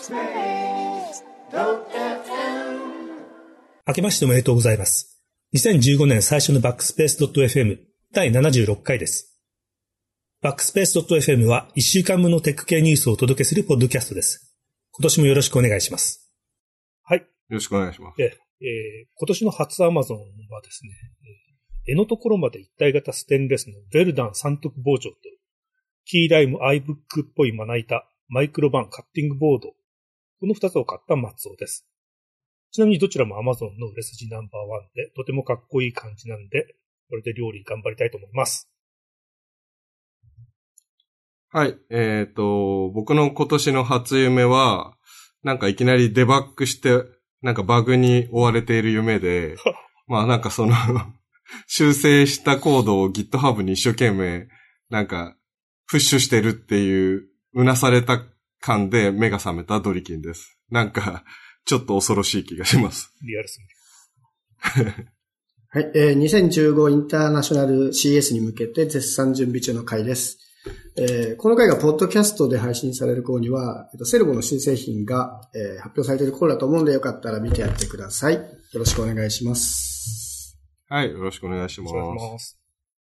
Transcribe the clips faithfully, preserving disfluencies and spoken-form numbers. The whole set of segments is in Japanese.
明けましておめでとうございます。にせんじゅうごねん最初のバックスペース .fm だいななじゅうろっかいです。バックスペース .fm はいっしゅうかんぶんのテック系ニュースをお届けするポッドキャストです。今年もよろしくお願いします。はい。よろしくお願いします。 えー、今年の初アマゾンはですね、柄のところまで一体型ステンレスのヴェルダン三徳包丁と、キーライム iBook っぽいまな板、マイクロバンカッティングボード、この二つを買った松尾です。ちなみにどちらも Amazon の売れ筋ナンバーワンで、とてもかっこいい感じなんで、これで料理頑張りたいと思います。 はい。えっと、僕の今年の初夢は、なんかいきなりデバッグして、なんかバグに追われている夢で、まあなんかその、修正したコードを GitHub に一生懸命、なんか、プッシュしてるっていう、うなされた感で目が覚めたドリキンです。なんか、ちょっと恐ろしい気がします。 リアルすぎる。はい、えー、にせんじゅうごインターナショナル シーエス に向けて絶賛準備中の回です。えー、この回がポッドキャストで配信される頃には、えっと、セルボの新製品が、えー、発表されている頃だと思うのでよかったら見てやってください。よろしくお願いします。 はい、よろしくお願いします。お願いします。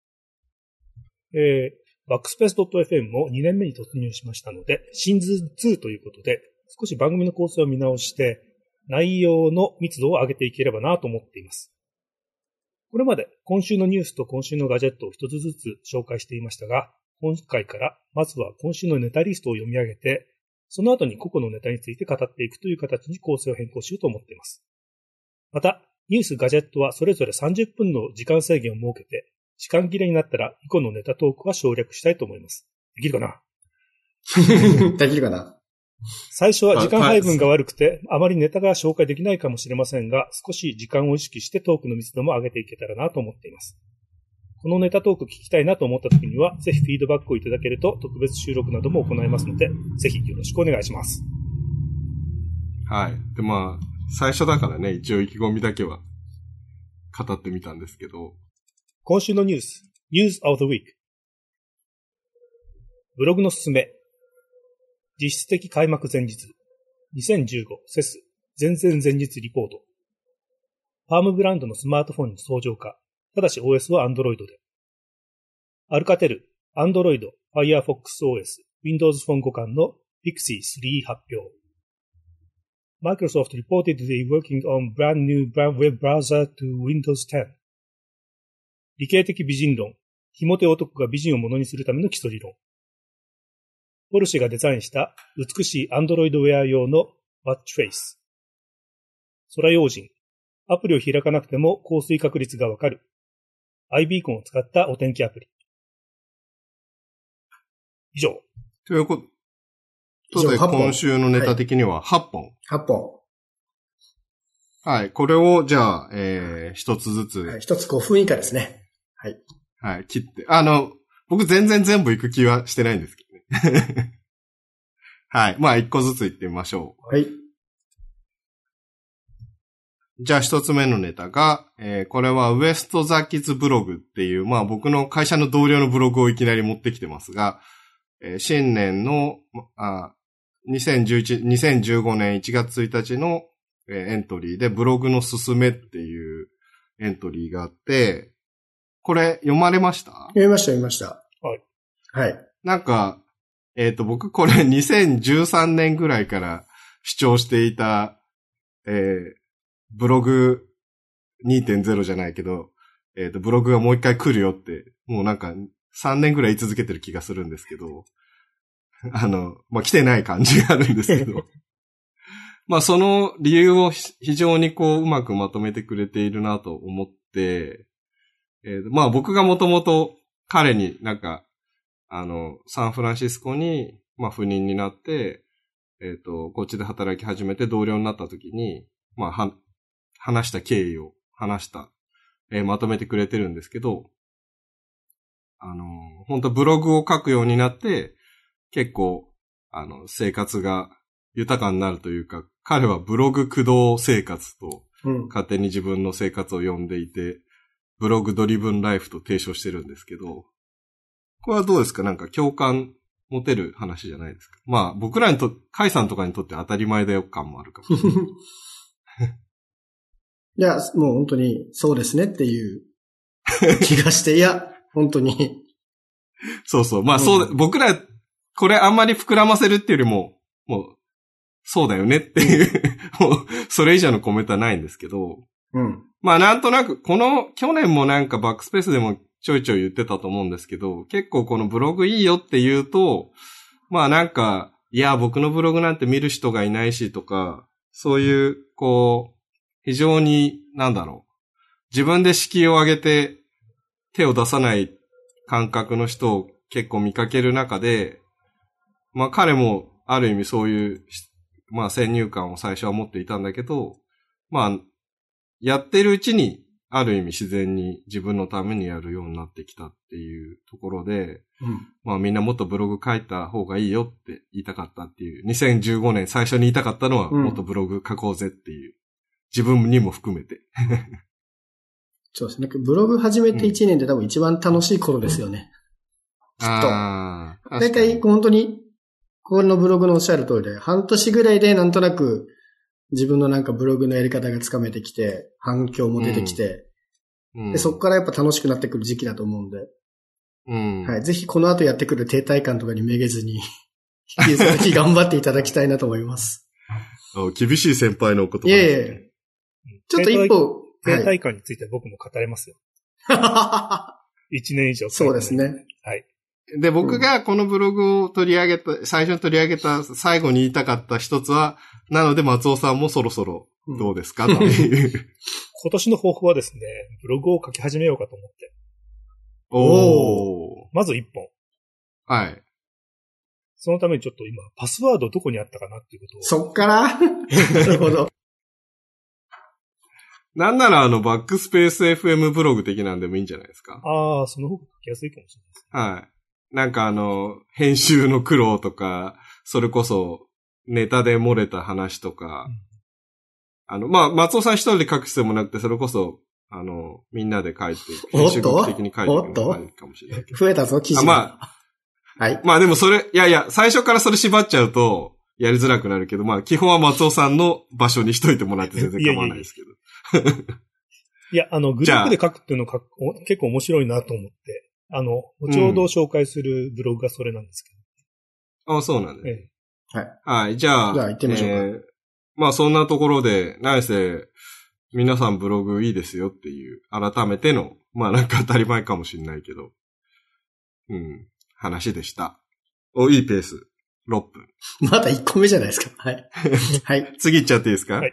えー、バックスペース .fm もにねんめに突入しましたので、シーズンツーということで、少し番組の構成を見直して、内容の密度を上げていければなと思っています。これまで今週のニュースと今週のガジェットを一つずつ紹介していましたが、今回からまずは今週のネタリストを読み上げて、その後に個々のネタについて語っていくという形に構成を変更しようと思っています。また、ニュース、ガジェットはそれぞれさんじゅっぷんの時間制限を設けて、時間切れになったら以降のネタトークは省略したいと思います。できるかなできるかな最初は時間配分が悪くて、あまりネタが紹介できないかもしれませんが、少し時間を意識してトークの密度も上げていけたらなと思っています。このネタトーク聞きたいなと思った時には、ぜひフィードバックをいただけると特別収録なども行いますので、ぜひよろしくお願いします。 はい。で、まあ、最初だからね、一応意気込みだけは語ってみたんですけど。 今週のニュース、News of the Week。ブログのすすめ。実質的開幕前日。にせんじゅうご セス 前々前日リポート。パームブランドのスマートフォンの登場化。ただし オーエス は Android で。アルカテル、Android、Firefox オーエス、Windows Phone 互換の Pixie スリー 発表。Microsoft reportedly working on brand new web browser to Windows テン。理系的美人論。ひも手男が美人をものにするための基礎理論。ポルシェがデザインした美しい Android ウェア用の Watttrace。空用心。アプリを開かなくても降水確率がわかる。アイビーコンを使ったお天気アプリ。以上。 ということで、今週のネタ的にははっぽん。 はっぽん。 はい。これを、じゃあ、えー、一つずつ。 はい。一つごふん以下ですね。はい。 はい。切って。あの、僕全然全部行く気はしてないんですけどね。はい。まあ、一個ずつ行ってみましょう。はい。 じゃあ一つ目のネタが、えー、これはウエストザキッズブログっていう、まあ僕の会社の同僚のブログをいきなり持ってきてますが、えー、新年の、あ、にせんじゅういち、にせんじゅうごねんいちがつついたちの、えー、エントリーでブログのすすめっていうエントリーがあって、これ読まれました？ 読みました、読みました。 はい。 はい。 なんか、えっと、僕これにせんじゅうさんねんぐらいから主張していた、えー、ブログ にてんゼロ じゃないけど、えっと、ブログがもう一回来るよって、もうなんかさんねんぐらい言い続けてる気がするんですけど、あの、まあ、来てない感じがあるんですけど、まあ、その理由を非常にこう、うまくまとめてくれているなと思って、えー、まあ、僕がもともと彼になんか、あの、サンフランシスコに、まあ、赴任になって、えっと、こっちで働き始めて同僚になった時に、まあ、は、話した経緯を話した、えー、まとめてくれてるんですけど、あの、本当ブログを書くようになって、結構、あの、生活が豊かになるというか、彼はブログ駆動生活と、勝手に自分の生活を呼んでいて、うん、ブログドリブンライフと提唱してるんですけど、これはどうですか？なんか共感持てる話じゃないですか。まあ、僕らにと、カイさんとかにとって当たり前だよ感もあるかもしれない。 いや、もう本当にそうですねっていう気がして、いや、本当に。 そうそう。まあ、そう、うん、僕ら、これあんまり膨らませるっていうよりも、もう、そうだよねっていう、もう、それ以上のコメントはないんですけど、 うん。 まあ、なんとなく、この、去年もなんかバックスペースでもちょいちょい言ってたと思うんですけど、結構このブログいいよって言うと、まあなんか、いや、僕のブログなんて見る人がいないしとか、そういう、こう、非常に、なんだろう、自分で敷居を上げて手を出さない感覚の人を結構見かける中で、まあ彼もある意味そういう、まあ先入観を最初は持っていたんだけど、まあ、やってるうちに、ある意味自然に自分のためにやるようになってきたっていうところで、 うん、 まあみんなもっとブログ書いた方がいいよって言いたかったっていう、にせんじゅうごねん最初に言いたかったのは、もっとブログ書こうぜっていう、自分にも含めて。 そうですね。ブログ始めていちねんで多分一番楽しい頃ですよね。 うん、きっと。ああ。 だいたい本当に、このブログのおっしゃる通りで、半年ぐらいでなんとなく自分のなんかブログのやり方がつかめてきて、反響も出てきて、うん、でそこからやっぱ楽しくなってくる時期だと思うんで、 うん、 はい。ぜひこの後やってくる停滞感とかにめげずに、引き続き頑張っていただきたいなと思います。 厳しい先輩のお言葉ですね。 いえいえ。ちょっと一歩、 停滞感について僕も語れますよ。一年以上。 そうですね。 はい。 で、僕がこのブログを取り上げた、最初に取り上げた最後に言いたかった一つは、なので松尾さんもそろそろどうですか、うん、という。 今年の抱負はですね、ブログを書き始めようかと思って。 おー。 まず一本。 はい。 そのためにちょっと今、パスワードどこにあったかなっていうことを。 そっからなるほど。 なんならあの、バックスペース エフエム ブログ的なんでもいいんじゃないですか。 ああ、その方が書きやすいかもしれないですね。はい。なんかあの、編集の苦労とか、それこそ、ネタで漏れた話とか、うん、あの、まあ、松尾さん一人で書く必要もなくて、それこそ、あの、みんなで書いて、編集的に書いていくのがいいかもしれないけど。 増えたぞ、記事が。 まあ、はい。まあでもそれ、いやいや、最初からそれ縛っちゃうと、やりづらくなるけど、まあ、基本は松尾さんの場所にしといてもらって全然構わないですけど。 いや、あの、グループで書くっていうのが結構面白いなと思って、あの、後ほど紹介するブログがそれなんですけど。うん、あ、そうなんです、ね。 ええ。はい。 はい、じゃあ、 じゃあ行ってみましょうか。えー、まあそんなところで、何せ、皆さんブログいいですよっていう、改めての、まあなんか当たり前かもしれないけど、うん、話でした。お、いいペース。ろっぷん。 まだいっこめじゃないですか。はい。はい。 次行っちゃっていいですか？はい。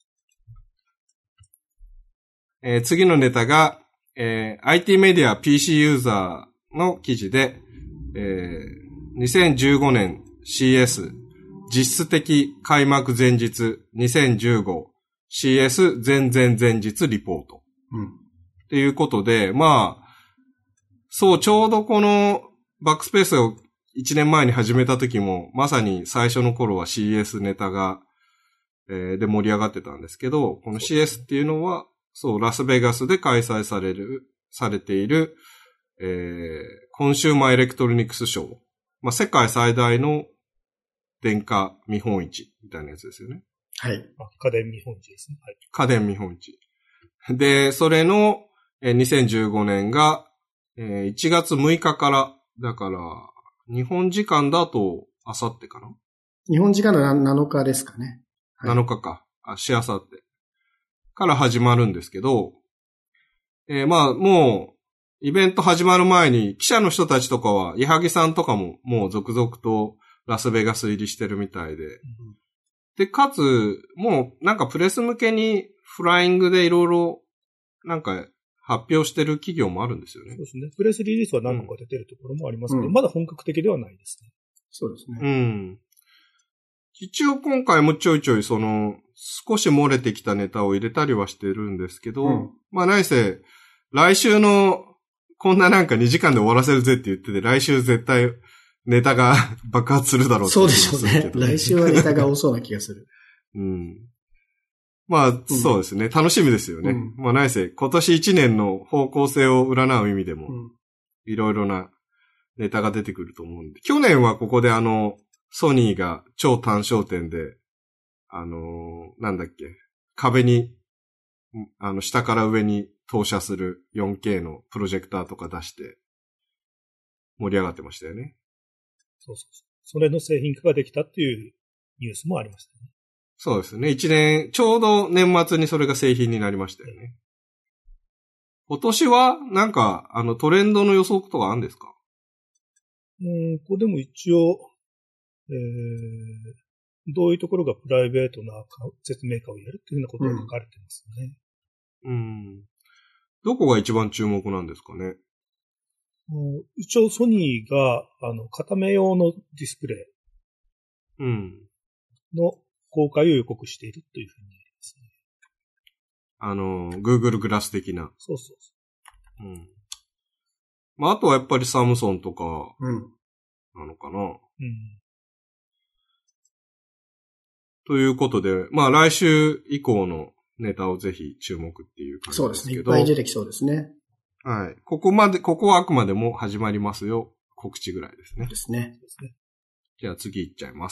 えー、次のネタが、えー、アイティー メディア ピーシー ユーザーの記事で、えー、にせんじゅうごねん シーエス 実質的開幕前日にせんじゅうご シーエス 前々前日リポート。 うん。 っていうことで、まあ、そう、ちょうどこのバックスペースをいちねんまえに始めた時も、まさに最初の頃は シーエス ネタが、えー、で盛り上がってたんですけど、この シーエス っていうのは、そう、ラスベガスで開催される、されている、えー、コンシューマーエレクトロニクスショー。まあ、世界最大の電化見本市みたいなやつですよね。 はい。 家電見本市ですね。はい。 家電見本市。で、それの、えー、にせんじゅうごねんが、えー、いちがつむいかから、だから、日本時間だと、あさってかな？ 日本時間のなのかですかね。 はい、なのかか。あ、しあさって。から始まるんですけど、えー、まあ、もう、イベント始まる前に、記者の人たちとかは、矢作さんとかも、もう続々とラスベガス入りしてるみたいで。うん、で、かつ、もう、なんかプレス向けに、フライングでいろいろ、なんか、発表してる企業もあるんですよね。 そうですね。プレスリリースは何個か出てるところもありますけど、うん、まだ本格的ではないですね。 そうですね。 うん。一応今回もちょいちょいその、少し漏れてきたネタを入れたりはしてるんですけど、うん、まあ何せ、来週の、こんななんかにじかんで終わらせるぜって言ってて、来週絶対ネタが爆発するだろうってそうでしょうね。来週はネタが多そうな気がする。 うん。まあ、うん、そうですね。楽しみですよね。うん、まあ何せ、今年いちねんの方向性を占う意味でも、いろいろなネタが出てくると思うんで。去年はここであの、ソニーが超単焦点で、あのー、なんだっけ、壁に、あの、下から上に投射する よんケー のプロジェクターとか出して、盛り上がってましたよね。 そうそうそう。それの製品化ができたっていうニュースもありましたね。 そうですね。一年、ちょうど年末にそれが製品になりましたよね。今年は、なんか、あの、トレンドの予測とかあるんですか？ うん、これでも一応、えー、どういうところがプライベートな説明会をやるっていうようなことが書かれてますね。 うん。うんどこが一番注目なんですかね？ 一応ソニーが、あの、片目用のディスプレイの公開を予告しているというふうになりますね。 あの、Google グラス的な。 そうそうそう。 うん。まあ、あとはやっぱりサムソンとか、なのかな。うん。 うん。 ということで、まあ来週以降のネタをぜひ注目っていう感じですけど。 そうですね。いっぱい出てきそうですね。 はい。ここまで、ここはあくまでも始まりますよ。告知ぐらいですね。 ですね。 じゃあ次行っちゃいます。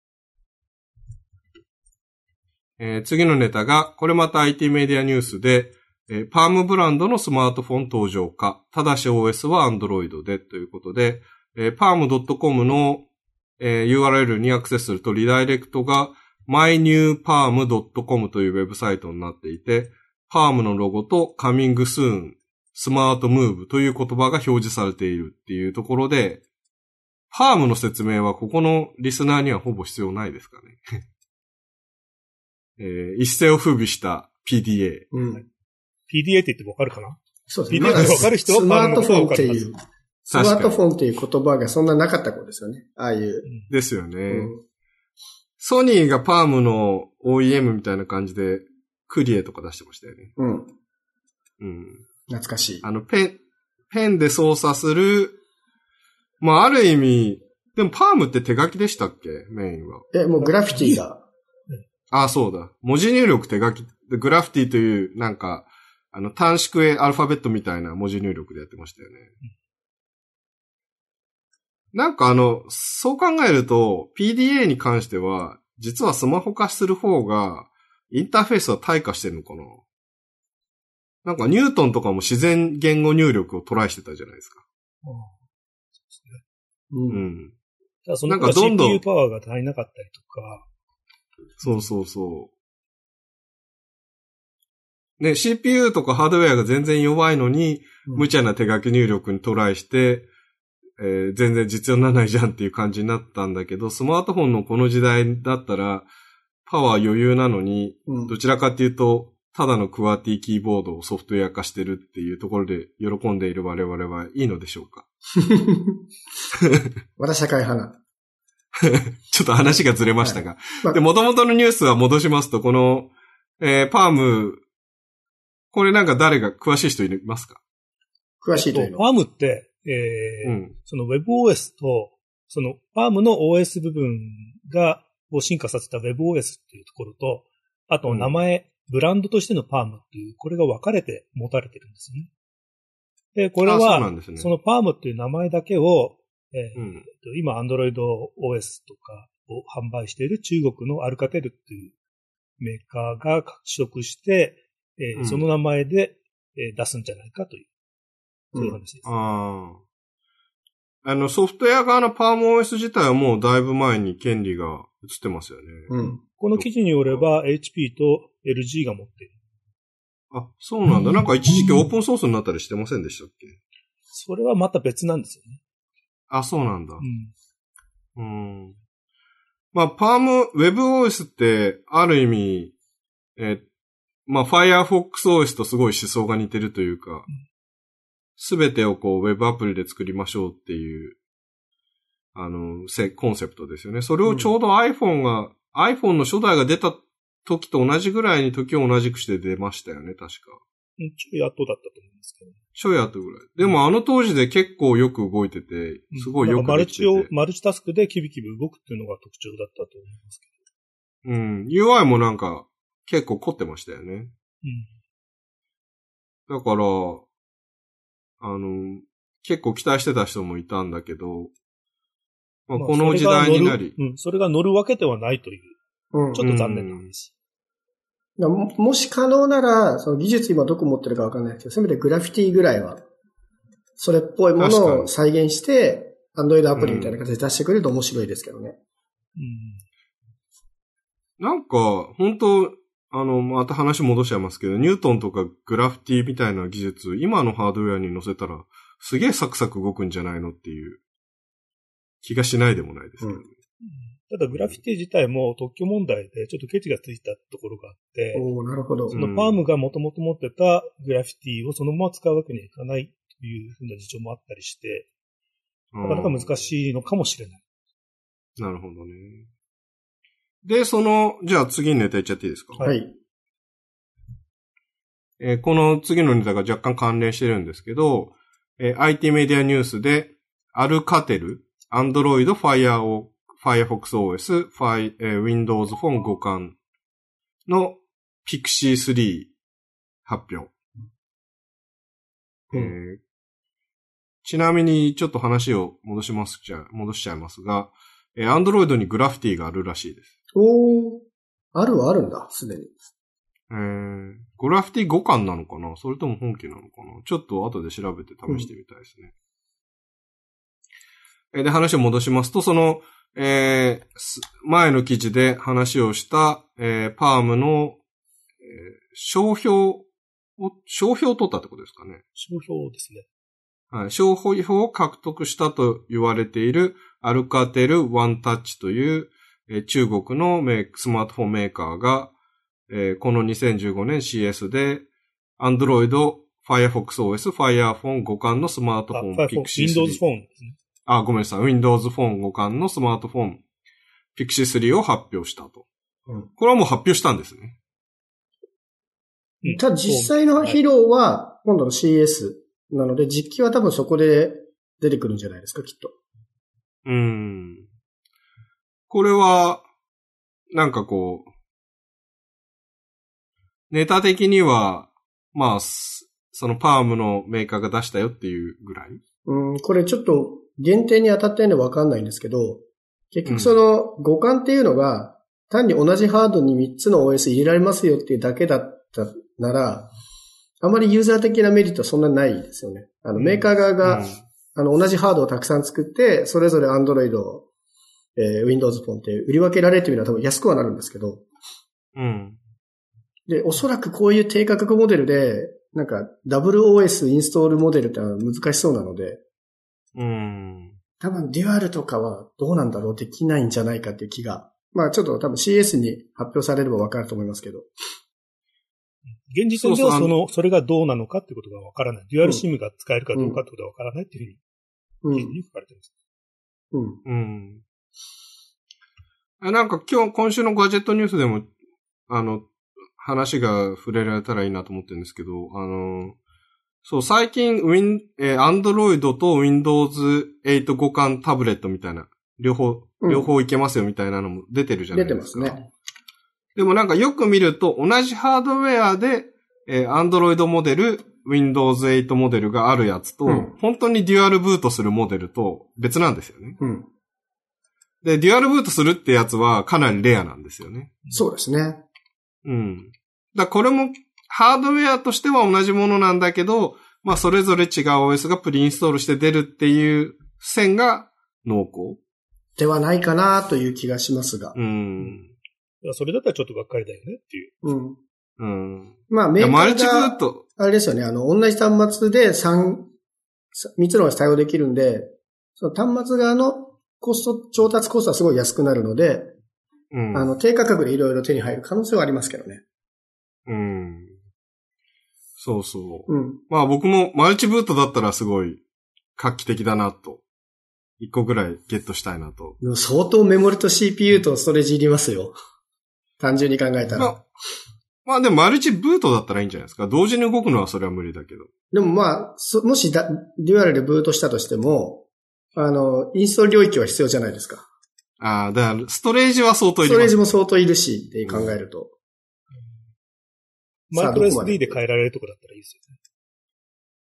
はいえー、次のネタが、これまた アイティー メディアニュースで、えー、パームブランドのスマートフォン登場か、ただし オーエス は Android でということで、えー、パームドットコム の、えー、ユーアールエル にアクセスするとリダイレクトが マイニューパームドットコム というウェブサイトになっていて、パームのロゴと Coming Soon、スマートムーブという言葉が表示されているっていうところで、パームの説明はここのリスナーにはほぼ必要ないですかね。えー、一世を風靡した ピーディーエー。 うん。 ピーディーエー って言ってわかるかな？ そうですね。 ピーディーエー ってわかる人はスマートフォンっていう、スマートフォンっていう言葉がそんななかった頃ですよね。ああいう。 ですよね。 うん、 ソニーがパームの オーイーエム みたいな感じで、クリエとか出してましたよね。 うん。 うん。 懐かしい。 あの、ペン、ペンで操作する、まあ、ある意味、でもパームって手書きでしたっけメインは。 え、もうグラフィティが。 ああ、そうだ。文字入力手書き。グラフィティという、なんか、あの、短縮絵アルファベットみたいな文字入力でやってましたよね。なんかあの、そう考えると、ピーディーエー に関しては、実はスマホ化する方が、インターフェースは退化してるのかな？なんかニュートンとかも自然言語入力をトライしてたじゃないですか。 ああそうですね。 うん。 うん。 ただその シーピーユー パワーが足りなかったりとか。 そうそうそう。ね、シーピーユー とかハードウェアが全然弱いのに、うん、無茶な手書き入力にトライして、えー、全然実用にならないじゃんっていう感じになったんだけど、スマートフォンのこの時代だったら、パワー余裕なのに、うん、どちらかっていうと、ただのクワーティキーボードをソフトウェア化してるっていうところで喜んでいる我々はいいのでしょうか？ まだ社会派な。 ちょっと話がずれましたが。はいまあ、で、元々のニュースは戻しますと、この、えー、パーム、これなんか誰が詳しい人いますか？ 詳しいというの。 パームって、えーうん、その WebOS と、そのパームの オーエス 部分が、を進化させた WebOS っていうところと、あと名前、うん、ブランドとしてのパームっていう、これが分かれて持たれてるんですよね。で、これは、そ, ね、そのパームっていう名前だけを、えーうん、今 Android オーエス とかを販売している中国のアルカテルっていうメーカーが取得して、えーうん、その名前で、えー、出すんじゃないかという、そういう話です。 うん、ああ。あの、ソフトウェア側のパーム オーエス 自体はもうだいぶ前に権利が移ってますよね。 うん。 この記事によれば エイチピー と エルジー が持っている。 あ、そうなんだ。なんか一時期オープンソースになったりしてませんでしたっけ？ それはまた別なんですよね。 あ、そうなんだ。うん。うん。まあ、パーム、WebOS って、ある意味、え、まあ、Firefox オーエス とすごい思想が似てるというか、すべてをこう、Web アプリで作りましょうっていう、あの、せ、コンセプトですよね。それをちょうど iPhone が、うん、iPhone の初代が出た時と同じぐらいに時を同じくして出ましたよね、確か。 ちょい後だったと思うんですけど。 ちょい後ぐらい。でもあの当時で結構よく動いてて、すごいよくできてて、 うん、マルチを、マルチタスクでキビキビ動くっていうのが特徴だったと思いますけど。うん。ユーアイ もなんか結構凝ってましたよね。 うん。 だから、あの、 結構期待してた人もいたんだけど、まあ、この時代になり、 まあ、それが乗る、うん、それが乗るわけではないという、うん、ちょっと残念な話。 も, もし可能なら、その技術今どこ持ってるかわかんないけど、せめてグラフィティぐらいは、それっぽいものを再現して、Android アプリみたいな形で出してくれると面白いですけどね。 うん、なんか、本当あの、また話戻しちゃいますけど、ニュートンとかグラフィティみたいな技術、今のハードウェアに載せたら、すげえサクサク動くんじゃないのっていう気がしないでもないですけどね。うん、 ただグラフィティ自体も特許問題でちょっとケチがついたところがあって、 おー、なるほど。 そのパームがもともと持ってたグラフィティをそのまま使うわけにはいかないというふうな事情もあったりして、なかなか難しいのかもしれない。 なるほどね。で、その、じゃあ次のネタいっちゃっていいですか？ はい。 えー、この次のネタが若干関連してるんですけど、えー、アイティー メディアニュースで、アルカテル、Android Fire を、Firefox オーエス、Fire、えー、Windows Phone 互換の ピクシースリー 発表。うんえー、ちなみにちょっと話を戻しますじゃ戻しちゃいますが、えー、Android にグラフィティがあるらしいです。 おー、あるはあるんだ、すでに。 えー、グラフィティ互換なのかな？それとも本家なのかな？ちょっと後で調べて試してみたいですね。うん、で、話を戻しますと、その、えー、前の記事で話をした、えー、パームの、えー、商標を、商標を取ったってことですかね。 商標ですね。 はい。商標を獲得したと言われているアルカテルワンタッチという、えー、中国のメースマートフォンメーカーが、えー、このにせんじゅうごねん シーエス で Android Firefox オーエス Firephone 互換のスマートフォン Pixie スリー。 Windows Phone ですね。 あ、ごめんなさい。Windows Phone 互換のスマートフォン Pixie スリーを発表したと。うん、これはもう発表したんですね。 うん、ただ実際の披露は今度の シーエス なので実機は多分そこで出てくるんじゃないですか、きっと。 うーん。これは、なんかこう、ネタ的には、まあ、そのパームのメーカーが出したよっていうぐらい？ うん、これちょっと限定に当たってるのわかんないんですけど、結局その互換っていうのが、単に同じハードにみっつの オーエス 入れられますよっていうだけだったなら、あまりユーザー的なメリットはそんなにないですよね。あの、メーカー側が、うん、あの、同じハードをたくさん作って、それぞれ Android、えー、Windows Phone って売り分けられてみるのは多分安くはなるんですけど、 うん。 で、おそらくこういう低価格モデルで、なんか、ダブル オーエス インストールモデルってのは難しそうなので、 うん。 多分、デュアルとかはどうなんだろう、できないんじゃないかっていう気が。まあ、ちょっと多分 シーエス に発表されればわかると思いますけど。 現時点ではその、それがどうなのかってことがわからない。デュアルシムが使えるかどうかってことがわからないっていうふうに、記事に書かれてるんです。 うん。 うん。なんか今日、今週のガジェットニュースでも、あの、話が触れられたらいいなと思ってるんですけど、あの、そう、最近、Win、えー、Android と Windows エイト互換タブレットみたいな、両方、うん、両方いけますよみたいなのも出てるじゃないですか。 出てますね。 でもなんかよく見ると、同じハードウェアで、えー、Android モデル、Windows エイトモデルがあるやつと、うん、本当にデュアルブートするモデルと別なんですよね。 うん。 で、デュアルブートするってやつはかなりレアなんですよね。 そうですね。 うん。だこれもハードウェアとしては同じものなんだけど、まあそれぞれ違う オーエス がプリインストールして出るっていう線が濃厚ではないかなという気がしますが。 うん。 それだったらちょっとがっかりだよねっていう。 うん。 うん。 まあメーカーが、 マルチブート。 あれですよね、あの、同じ端末で三、三つの オーエス 対応できるんで、その端末側のコスト、調達コストはすごい安くなるので、うん、あの、低価格でいろいろ手に入る可能性はありますけどね。 うん。そうそう。 うん。 まあ僕もマルチブートだったらすごい画期的だなと。一個ぐらいゲットしたいなと。 相当メモリと シーピーユー とストレージいりますよ。単純に考えたら。 まあ、まあでもマルチブートだったらいいんじゃないですか。同時に動くのはそれは無理だけど。 でもまあ、もしだデュアルでブートしたとしても、あの、インストール領域は必要じゃないですか。 ああ、だからストレージは相当いる、ね。 ストレージも相当いるしって考えると。 うん、マイクロ エスディー で変えられるとこだったらいいですよね。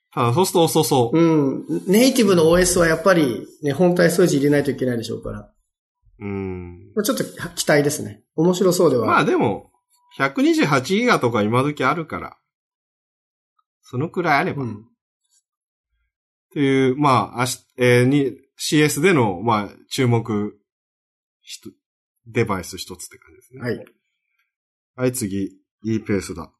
ただそうすると遅そう。 うん。ネイティブの オーエス はやっぱりね、本体数字入れないといけないでしょうから。 うん。 ちょっと期待ですね。面白そうでは。 まあでも、ひゃくにじゅうはちギガとか今時あるから、そのくらいあれば。うん、っていう、まあ、あし、えー、に、シーエス での、まあ、注目、デバイス一つって感じですね。 はい。 はい、次。いいペースだ。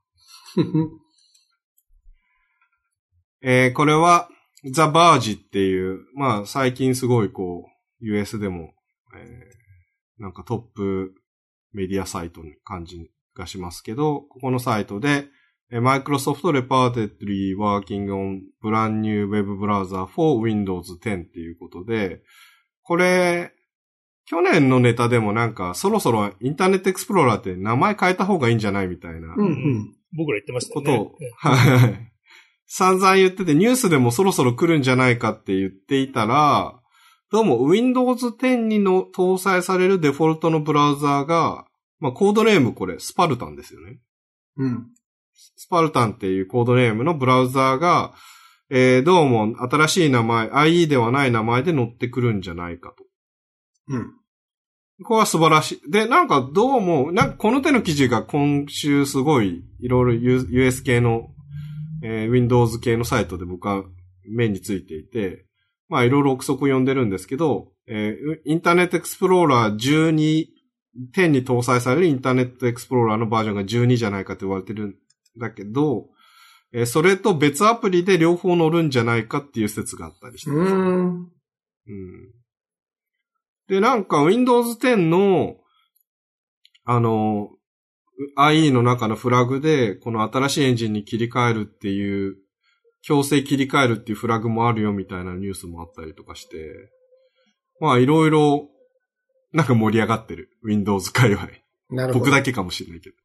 えー、これは、ザ・バージっていう、まあ、最近すごいこう、ユーエス でも、えー、なんかトップメディアサイトの感じがしますけど、ここのサイトで、Microsoft reportedly working on brand new web browser for Windows テンっていうことで、これ、去年のネタでもなんか、そろそろインターネットエクスプローラーって名前変えた方がいいんじゃないみたいな。 うんうん。 僕ら言ってましたね。 ことを、はい。散々言ってて、ニュースでもそろそろ来るんじゃないかって言っていたら、どうも Windows テンにの搭載されるデフォルトのブラウザーが、まあコードネームこれ、スパルタンですよね。 うん。 スパルタンっていうコードネームのブラウザーが、えー、どうも新しい名前、アイイー ではない名前で載ってくるんじゃないかと。 うん。 これは素晴らしい。で、なんかどうも、なんかこの手の記事が今週すごい、いろいろ ユーエス 系の、えー、Windows 系のサイトで僕は目についていて、まあいろいろ憶測読んでるんですけど、えー、インターネットエクスプローラーじゅうに、テンに搭載されるインターネットエクスプローラーのバージョンがじゅうにじゃないかと言われてるんだけど、えー、それと別アプリで両方載るんじゃないかっていう説があったりしてます。 うーん。 うん。で、なんか Windows テンの、あの、アイイー の中のフラグで、この新しいエンジンに切り替えるっていう、強制切り替えるっていうフラグもあるよみたいなニュースもあったりとかして、まあいろいろ、なんか盛り上がってる。Windows 界隈。 なるほど。 僕だけかもしれないけど。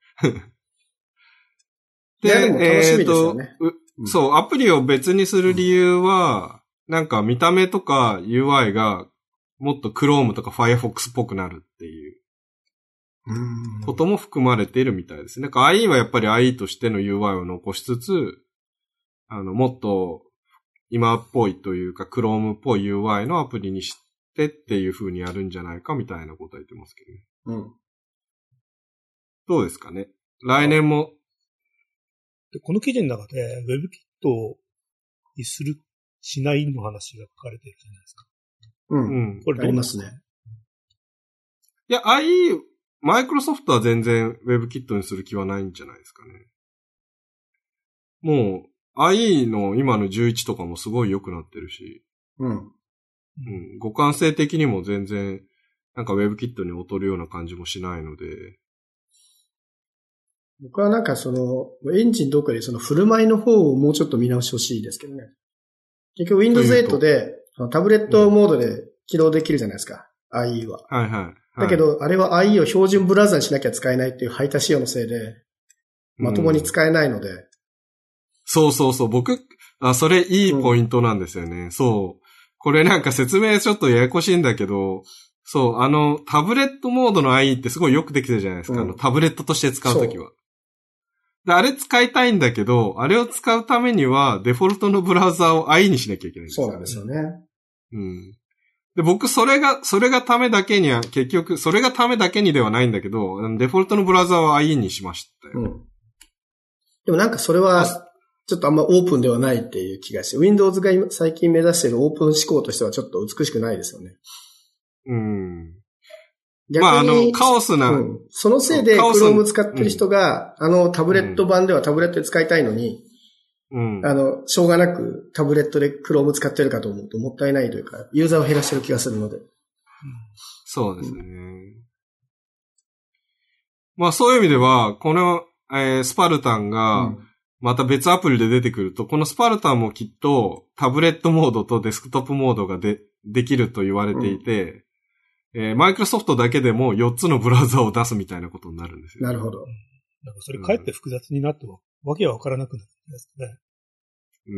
で、でも楽しみですよね。 えーと、うん、そう、アプリを別にする理由は、うん、なんか見た目とか ユーアイ がもっと Chrome とか Firefox っぽくなるっていうことも含まれているみたいですね。なんか アイイー はやっぱり アイイー としての ユーアイ を残しつつ、あの、もっと今っぽいというか Chrome っぽい ユーアイ のアプリにしてっていう風にやるんじゃないかみたいなことは言ってますけどね。 うん。 どうですかね。来年も。 でこの記事の中で WebKit にする、しないの話が書かれてるじゃないですか。 うん。うん。これどうですね。 いや、アイイー、マイクロソフトは全然 WebKit にする気はないんじゃないですかね。もう、アイイー の今のじゅういちとかもすごい良くなってるし。 うん。 うん。互換性的にも全然、なんか WebKit に劣るような感じもしないので。 僕はなんかその、エンジンどっかでその振る舞いの方をもうちょっと見直してほしいですけどね。結局 Windows エイトで、タブレットモードで起動できるじゃないですか。うん、アイイー は。 はいはい。はい、 だけど、あれは アイイー を標準ブラウザにしなきゃ使えないっていう排他仕様のせいで、まともに使えないので。うん、 そうそうそう。僕、あ、それいいポイントなんですよね。うん、そう。これなんか説明ちょっとややこしいんだけど、そう、あの、タブレットモードの アイイー ってすごいよくできてるじゃないですか。うん、あの、タブレットとして使うときは。で、あれ使いたいんだけど、あれを使うためには、デフォルトのブラウザを アイイー にしなきゃいけないんですよ、ね。 そうなんですよね。 うん。で、僕、それが、それがためだけには、結局、それがためだけにではないんだけど、デフォルトのブラウザは アイイー にしましたよ。 うん。でもなんかそれは、ちょっとあんまオープンではないっていう気がして、Windows が今最近目指しているオープン思考としてはちょっと美しくないですよね。 うん。 逆に、 まあ、あの、カオスな、 うん。そのせいで Chrome 使ってる人が、うん、あのタブレット版ではタブレットで使いたいのに、うん、あの、しょうがなくタブレットで Chrome 使ってるかと思うともったいないというか、ユーザーを減らしてる気がするので。うん、 そうですね。うん、まあ、そういう意味では、この、えー、スパルタンが、また別アプリで出てくると、このスパルタンもきっとタブレットモードとデスクトップモードがで、できると言われていて、うん、えー、マイクロソフトだけでもよっつのブラウザを出すみたいなことになるんですよ、ね。 なるほど。 なんかそれかえって複雑になっても、うん、わけはわからなくなるんですね。 うん。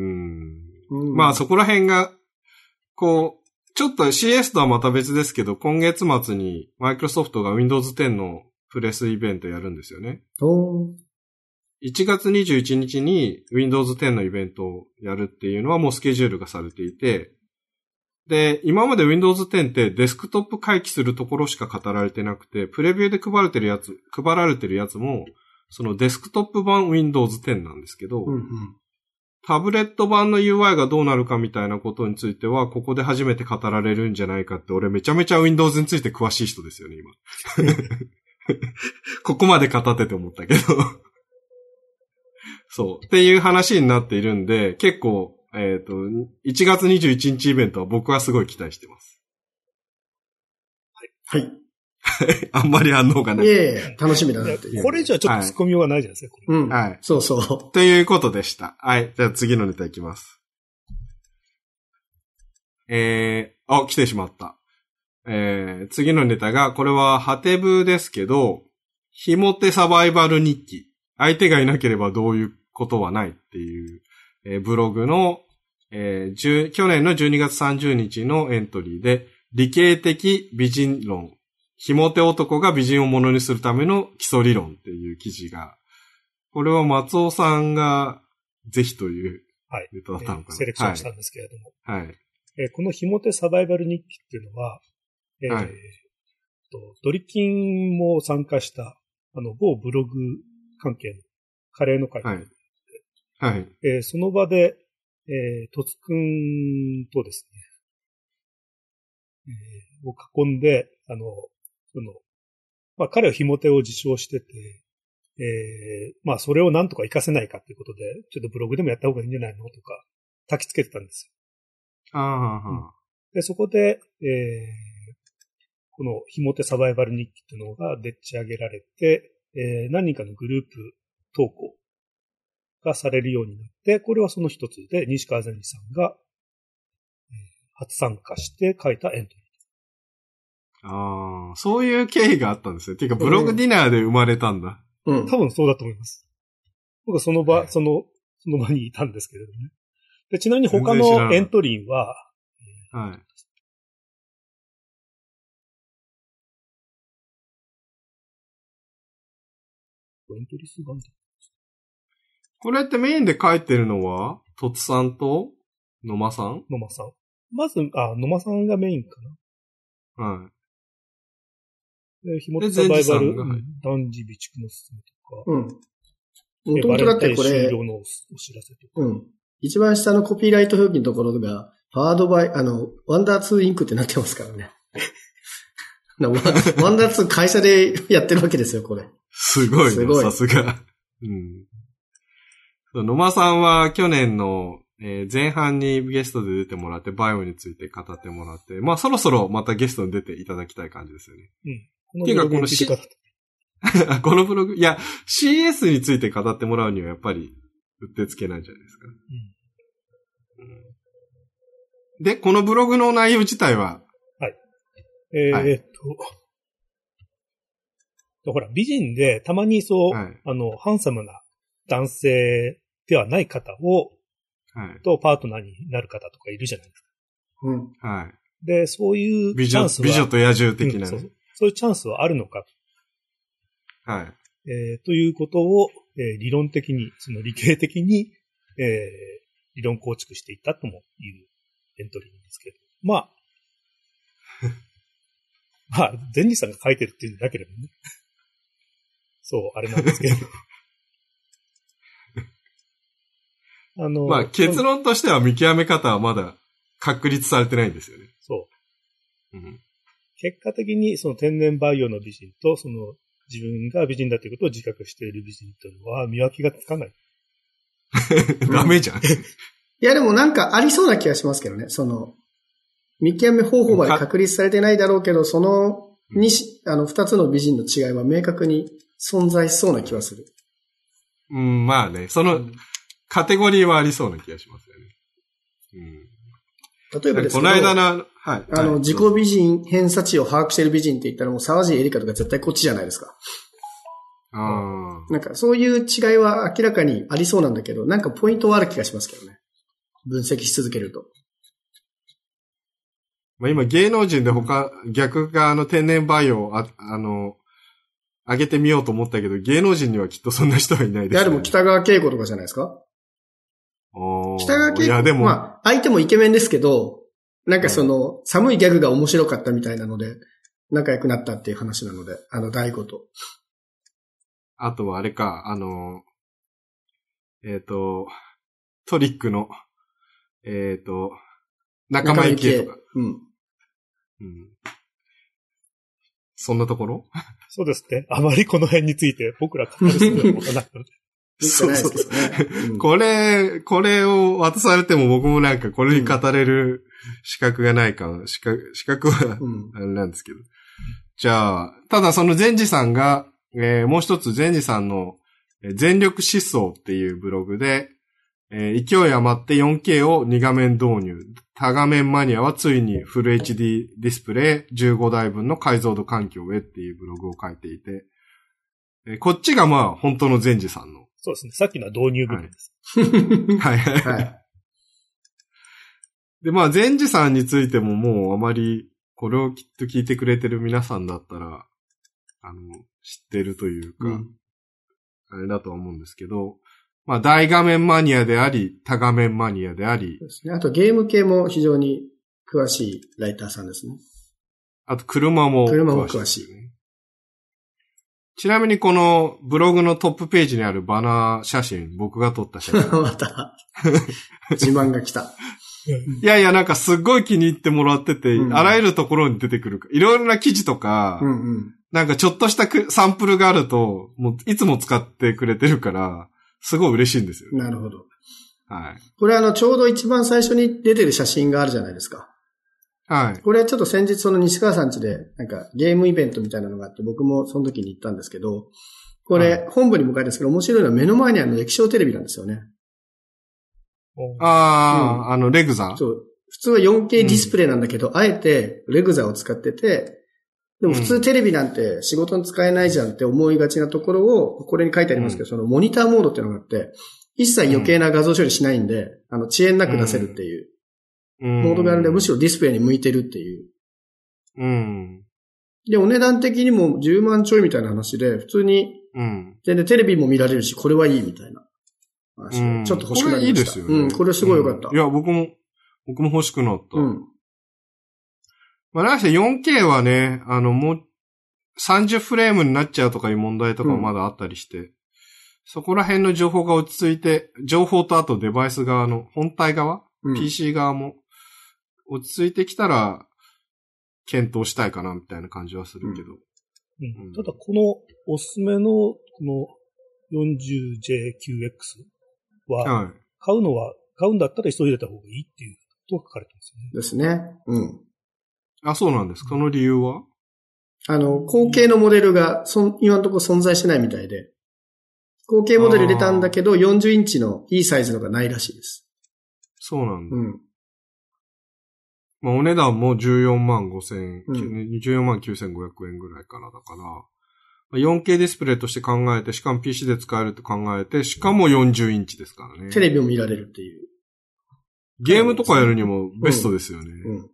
うん。まあそこら辺が、こう、ちょっと シーエス とはまた別ですけど、今月末にマイクロソフトが Windows テンのプレスイベントやるんですよね。 おー。 いちがつにじゅういちにちに ウィンドウズテンのイベントをやるっていうのはもうスケジュールがされていて、で、今まで ウィンドウズテンってデスクトップ回帰するところしか語られてなくて、プレビューで配られてるやつ、配られてるやつも、そのデスクトップ版 ウィンドウズテンなんですけど、 うんうん、 タブレット版の ユーアイ がどうなるかみたいなことについては、ここで初めて語られるんじゃないかって、俺めちゃめちゃ Windows について詳しい人ですよね、今。ここまで語ってて思ったけど。そう。っていう話になっているんで、結構、えっと、いちがつにじゅういちにちイベントは僕はすごい期待してます。 はい。はい。 あんまり反応がない。 いえいえ、楽しみだなっていう。 これじゃちょっと突っ込みようがないじゃないですか。 はい、うん。 はい。 そうそう。 ということでした。はい。じゃあ次のネタいきます。えー、あ、来てしまった。えー、次のネタが、これはハテブですけど、ひもてサバイバル日記。相手がいなければどういうことはないっていう、えー、ブログの、えー、去年のじゅうにがつさんじゅうにちのエントリーで、理系的美人論。ひもて男が美人をものにするための基礎理論っていう記事が、これは松尾さんがぜひというネタだったのかな、はい、 えー、セレクションしたんですけれども。 はい。 えー、このひもてサバイバル日記っていうのは、えーはい、とドリキンも参加した、あの、某ブログ関係のカレーの会、 はい。はい。 えー、その場で、えー、とつくんとですね、えー、を囲んで、あの、その、まあ、彼はひもてを自称してて、えー、まあ、それをなんとか活かせないかっていうことで、ちょっとブログでもやった方がいいんじゃないのとか、焚きつけてたんですよ。ああ、 うん、で、そこで、えー、このひもてサバイバル日記っていうのがでっち上げられて、えー、何人かのグループ投稿がされるようになって、これはその一つで、西川善二さんが、えー、初参加して書いたエントリー。 ああ、そういう経緯があったんですよ。っていうか、ブログディナーで生まれたんだ。 うん。多分そうだと思います。僕はその場、その、その場にいたんですけれどもね。で、ちなみに他のエントリーは、 はい。 エントリー数があるんだ。 これってメインで書いてるのは、とつさんと野間さん野間さん。まず、あ、野間さんがメインかな。はい。 で、ひもてサバイバル、男児備蓄のすすめとか。 うん。もともとだってこれ、 終了のお知らせとか。 うん。一番下のコピーライト表記のところが、パワードバイ、あの、ワンダーツーインクってなってますからね。ワンダーツー会社でやってるわけですよ、これ。 すごいね、すごいさすが。うん。野間さんは去年の、えー、前半にゲストで出てもらって、バイオについて語ってもらって、まあそろそろまたゲストに出ていただきたい感じですよね。 うん。 っていうか、この C、このブログ、いや、シーエス について語ってもらうにはやっぱり、うってつけないんじゃないですか。うんうん、で、このブログの内容自体は、 はい。えー、はい、っと、ほら、美人でたまにそう、はい、あの、ハンサムな男性ではない方を、はい、とパートナーになる方とかいるじゃないですか。 うん。 はい。 で、そういうチャンスは。 美女、美女と野獣的な、ねうんそう。そういうチャンスはあるのか。 はい。 えー、ということを、えー、理論的に、その理系的に、えー、理論構築していったともいうエントリーなんですけど。まあ、まあ、善治さんが書いてるっていうんだけれどね。そう、あれなんですけど。あの、 まあ、結論としては見極め方はまだ確立されてないんですよね。 そう。 うん、 結果的に、その天然バイオの美人と、その自分が美人だということを自覚している美人というのは見分けがつかない。 ダメじゃん。いや、でもなんかありそうな気がしますけどね。その、見極め方法まで確立されてないだろうけど、その、にし、あの、二つの美人の違いは明確に存在しそうな気がする。 うん、まあね。その、カテゴリーはありそうな気がしますよね。 うん、例えばですけど、 この間の、はい。 あの、はい、自己美人偏差値を把握している美人って言ったらもう沢尻エリカとか絶対こっちじゃないですか。 ああ。 なんかそういう違いは明らかにありそうなんだけど、なんかポイントはある気がしますけどね。分析し続けると。 まあ今芸能人で他、逆があの天然バイオ、あ、あの、 上げてみようと思ったけど、芸能人にはきっとそんな人はいないです、ね。 いや、でも北川景子とかじゃないですか？北川景子、いやでもまあ、相手もイケメンですけど、なんかその、うん、寒いギャグが面白かったみたいなので、仲良くなったっていう話なので、あの、大悟と。 あとはあれか、あの、えっ、ー、と、トリックの、えっ、ー、と、仲間由紀恵とか。うん。うん。そんなところ？ そうですね。あまりこの辺について僕ら語るすることないので。 そうそうそう、うん。これ、これを渡されても僕もなんかこれに語れる資格がないか、資格、資格は、あれなんですけど。うん、じゃあ、ただその善治さんが、えー、もう一つ善治さんの全力疾走っていうブログで、えー、勢い余って よんケー をに画面導入。多画面マニアはついにフル エイチディー ディスプレイじゅうごだいぶんの解像度環境へっていうブログを書いていて、えー、こっちがまあ本当の善治さんの。 そうですね。さっきのは導入部分です。 はい。はいはい。で、まあ善治さんについてももうあまりこれをきっと聞いてくれてる皆さんだったら、あの、知ってるというか、うん、あれだとは思うんですけど、まあ、大画面マニアであり、多画面マニアであり。 そうですね。あとゲーム系も非常に詳しいライターさんですね。 あと車も詳しい、ね。車も詳しい。ちなみにこのブログのトップページにあるバナー写真、僕が撮った写真。 また、自慢が来た。 いやいや、なんかすっごい気に入ってもらってて、うん、あらゆるところに出てくる。いろいろな記事とか、うんうん、なんかちょっとしたサンプルがあると、もういつも使ってくれてるから、すごい嬉しいんですよ。 なるほど。 はい。 これあの、ちょうど一番最初に出てる写真があるじゃないですか。 はい。 これちょっと先日その西川さん家で、なんかゲームイベントみたいなのがあって、僕もその時に行ったんですけど、これ本部に向かいですけど、面白いのは目の前にある液晶テレビなんですよね。 ああ、うん、あの、レグザ？ そう。普通は よんケー ディスプレイなんだけど、うん、あえてレグザを使ってて、でも普通テレビなんて仕事に使えないじゃんって思いがちなところを、これに書いてありますけど、うん、そのモニターモードっていうのがあって、一切余計な画像処理しないんで、うん、あの、遅延なく出せるっていう、モードがあるんで、むしろディスプレイに向いてるっていう。 うん。 で、お値段的にもじゅうまんちょいみたいな話で、普通に、うん。で、テレビも見られるし、これはいいみたいな話、うん。ちょっと欲しくなりました。これいいですよね。うん、これすごい良かった、 うん。いや、僕も、僕も欲しくなった。うん。まあ、なんせ よんケー はね、あの、もう、さんじゅうフレームになっちゃうとかいう問題とかもまだあったりして、うん、そこら辺の情報が落ち着いて、情報とあとデバイス側の本体側、うん、ピーシー 側も落ち着いてきたら、検討したいかなみたいな感じはするけど。 うんうん、ただ、このおすすめの、この よんじゅうジェイキューエックス は、はい、買うのは、買うんだったら急いでた方がいいっていうことが書かれてますよね。ですね。うん。 あ、そうなんですか。その理由は？ あの、後継のモデルがそん、今のところ存在してないみたいで、後継モデル入れたんだけど、よんじゅうインチのいいサイズのがないらしいです。 そうなんだ。うん。まあ、お値段もじゅうよんまんごせん、うん、じゅうよんまんきゅうせんごひゃくえんぐらいからだから、よんケー ディスプレイとして考えて、しかも ピーシー で使えるって考えて、しかもよんじゅうインチですからね。 テレビを見られるっていう。 ゲームとかやるにもベストですよね。うん。うん。うん、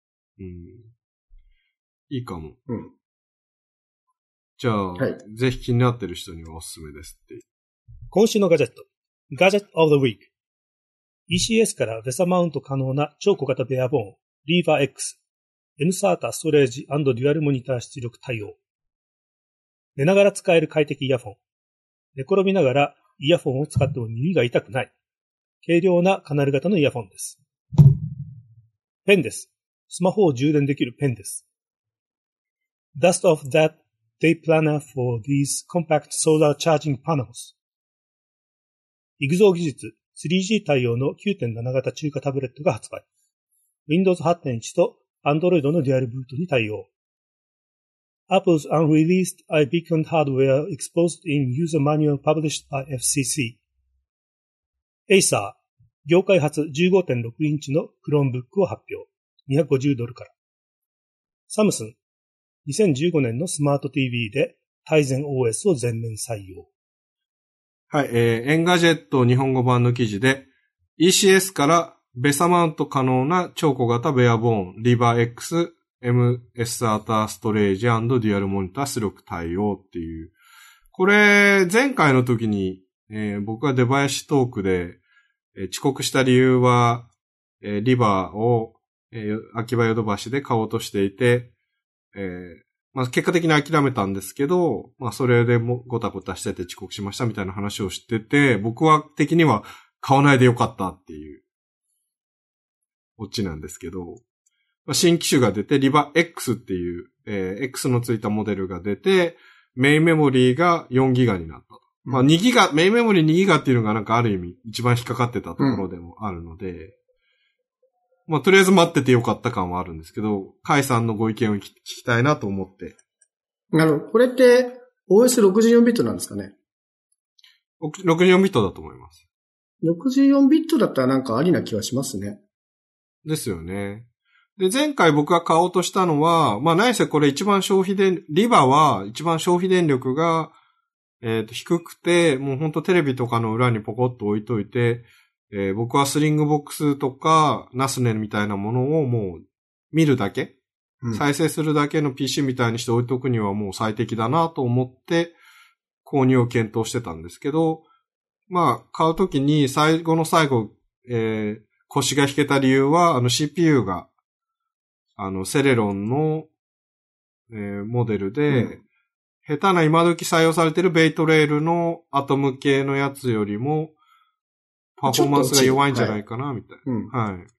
いいかも。うん。じゃあ、はい、ぜひ気になってる人にはおすすめですって。 今週のガジェット。ガジェット of the Week。イーシーエス からベサマウント可能な超小型ベアボーン、リーバー X。N サータストレージ&デュアルモニター出力対応。寝ながら使える快適イヤフォン。寝転びながらイヤフォンを使っても耳が痛くない。軽量なカナル型のイヤフォンです。ペンです。スマホを充電できるペンです。Dust off that day planner for these compact solar charging panels。イグゾー技術 スリージー 対応の きゅうてんなな 型中華タブレットが発売。Windows はちてんいち と Android のデュアルブートに対応。Apple's unreleased iBeacon hardware exposed in user manual published by エフシーシー。Acer、業界初 じゅうごてんろく インチの Chromebook を発表。にひゃくごじゅうドルから。Samsung、にせんじゅうごねんのスマート ティーブイ で対全 オーエス を全面採用。 はい、えー、エンガジェット日本語版の記事で イーシーエス からベサマウント可能な超小型ベアボーンリバー X エムエス アーターストレージ&デュアルモニター出力対応っていう。これ、前回の時に、えー、僕が出囃子トークで、えー、遅刻した理由は、えー、リバーを、えー、秋葉ヨドバシで買おうとしていて、えー、まあ、結果的に諦めたんですけど、まあ、それでもごたごたしてて遅刻しましたみたいな話をしてて、僕は的には買わないでよかったっていう、オチなんですけど、まあ、新機種が出て、リバ X っていう、えー、X のついたモデルが出て、メインメモリーがよんギガになったと。うん、まあ、にギガ、メインメモリーにギガっていうのがなんかある意味一番引っかかってたところでもあるので、うん、まあ、とりあえず待っててよかった感はあるんですけど、カイさんのご意見を聞きたいなと思って。 なるほど。これって オーエスろくじゅうよん ビットなんですかね？ ろくじゅうよんビットだと思います。 ろくじゅうよんビットだったらなんかありな気はしますね。 ですよね。で、前回僕が買おうとしたのは、まあ、何せこれ一番消費電、リバは一番消費電力が、えっと、低くて、もうほんとテレビとかの裏にポコッと置いといて、えー、僕はスリングボックスとか、ナスネみたいなものをもう見るだけ、うん、再生するだけの ピーシー みたいにして置いとくにはもう最適だなと思って購入を検討してたんですけど、まあ、買うときに最後の最後、えー、腰が引けた理由は、あの シーピーユー が、あの、セレロンの、えー、モデルで、うん、下手な今時採用されているベイトレールのアトム系のやつよりも、パフォーマンスが弱いんじゃないかな、みたいな。はい。はい、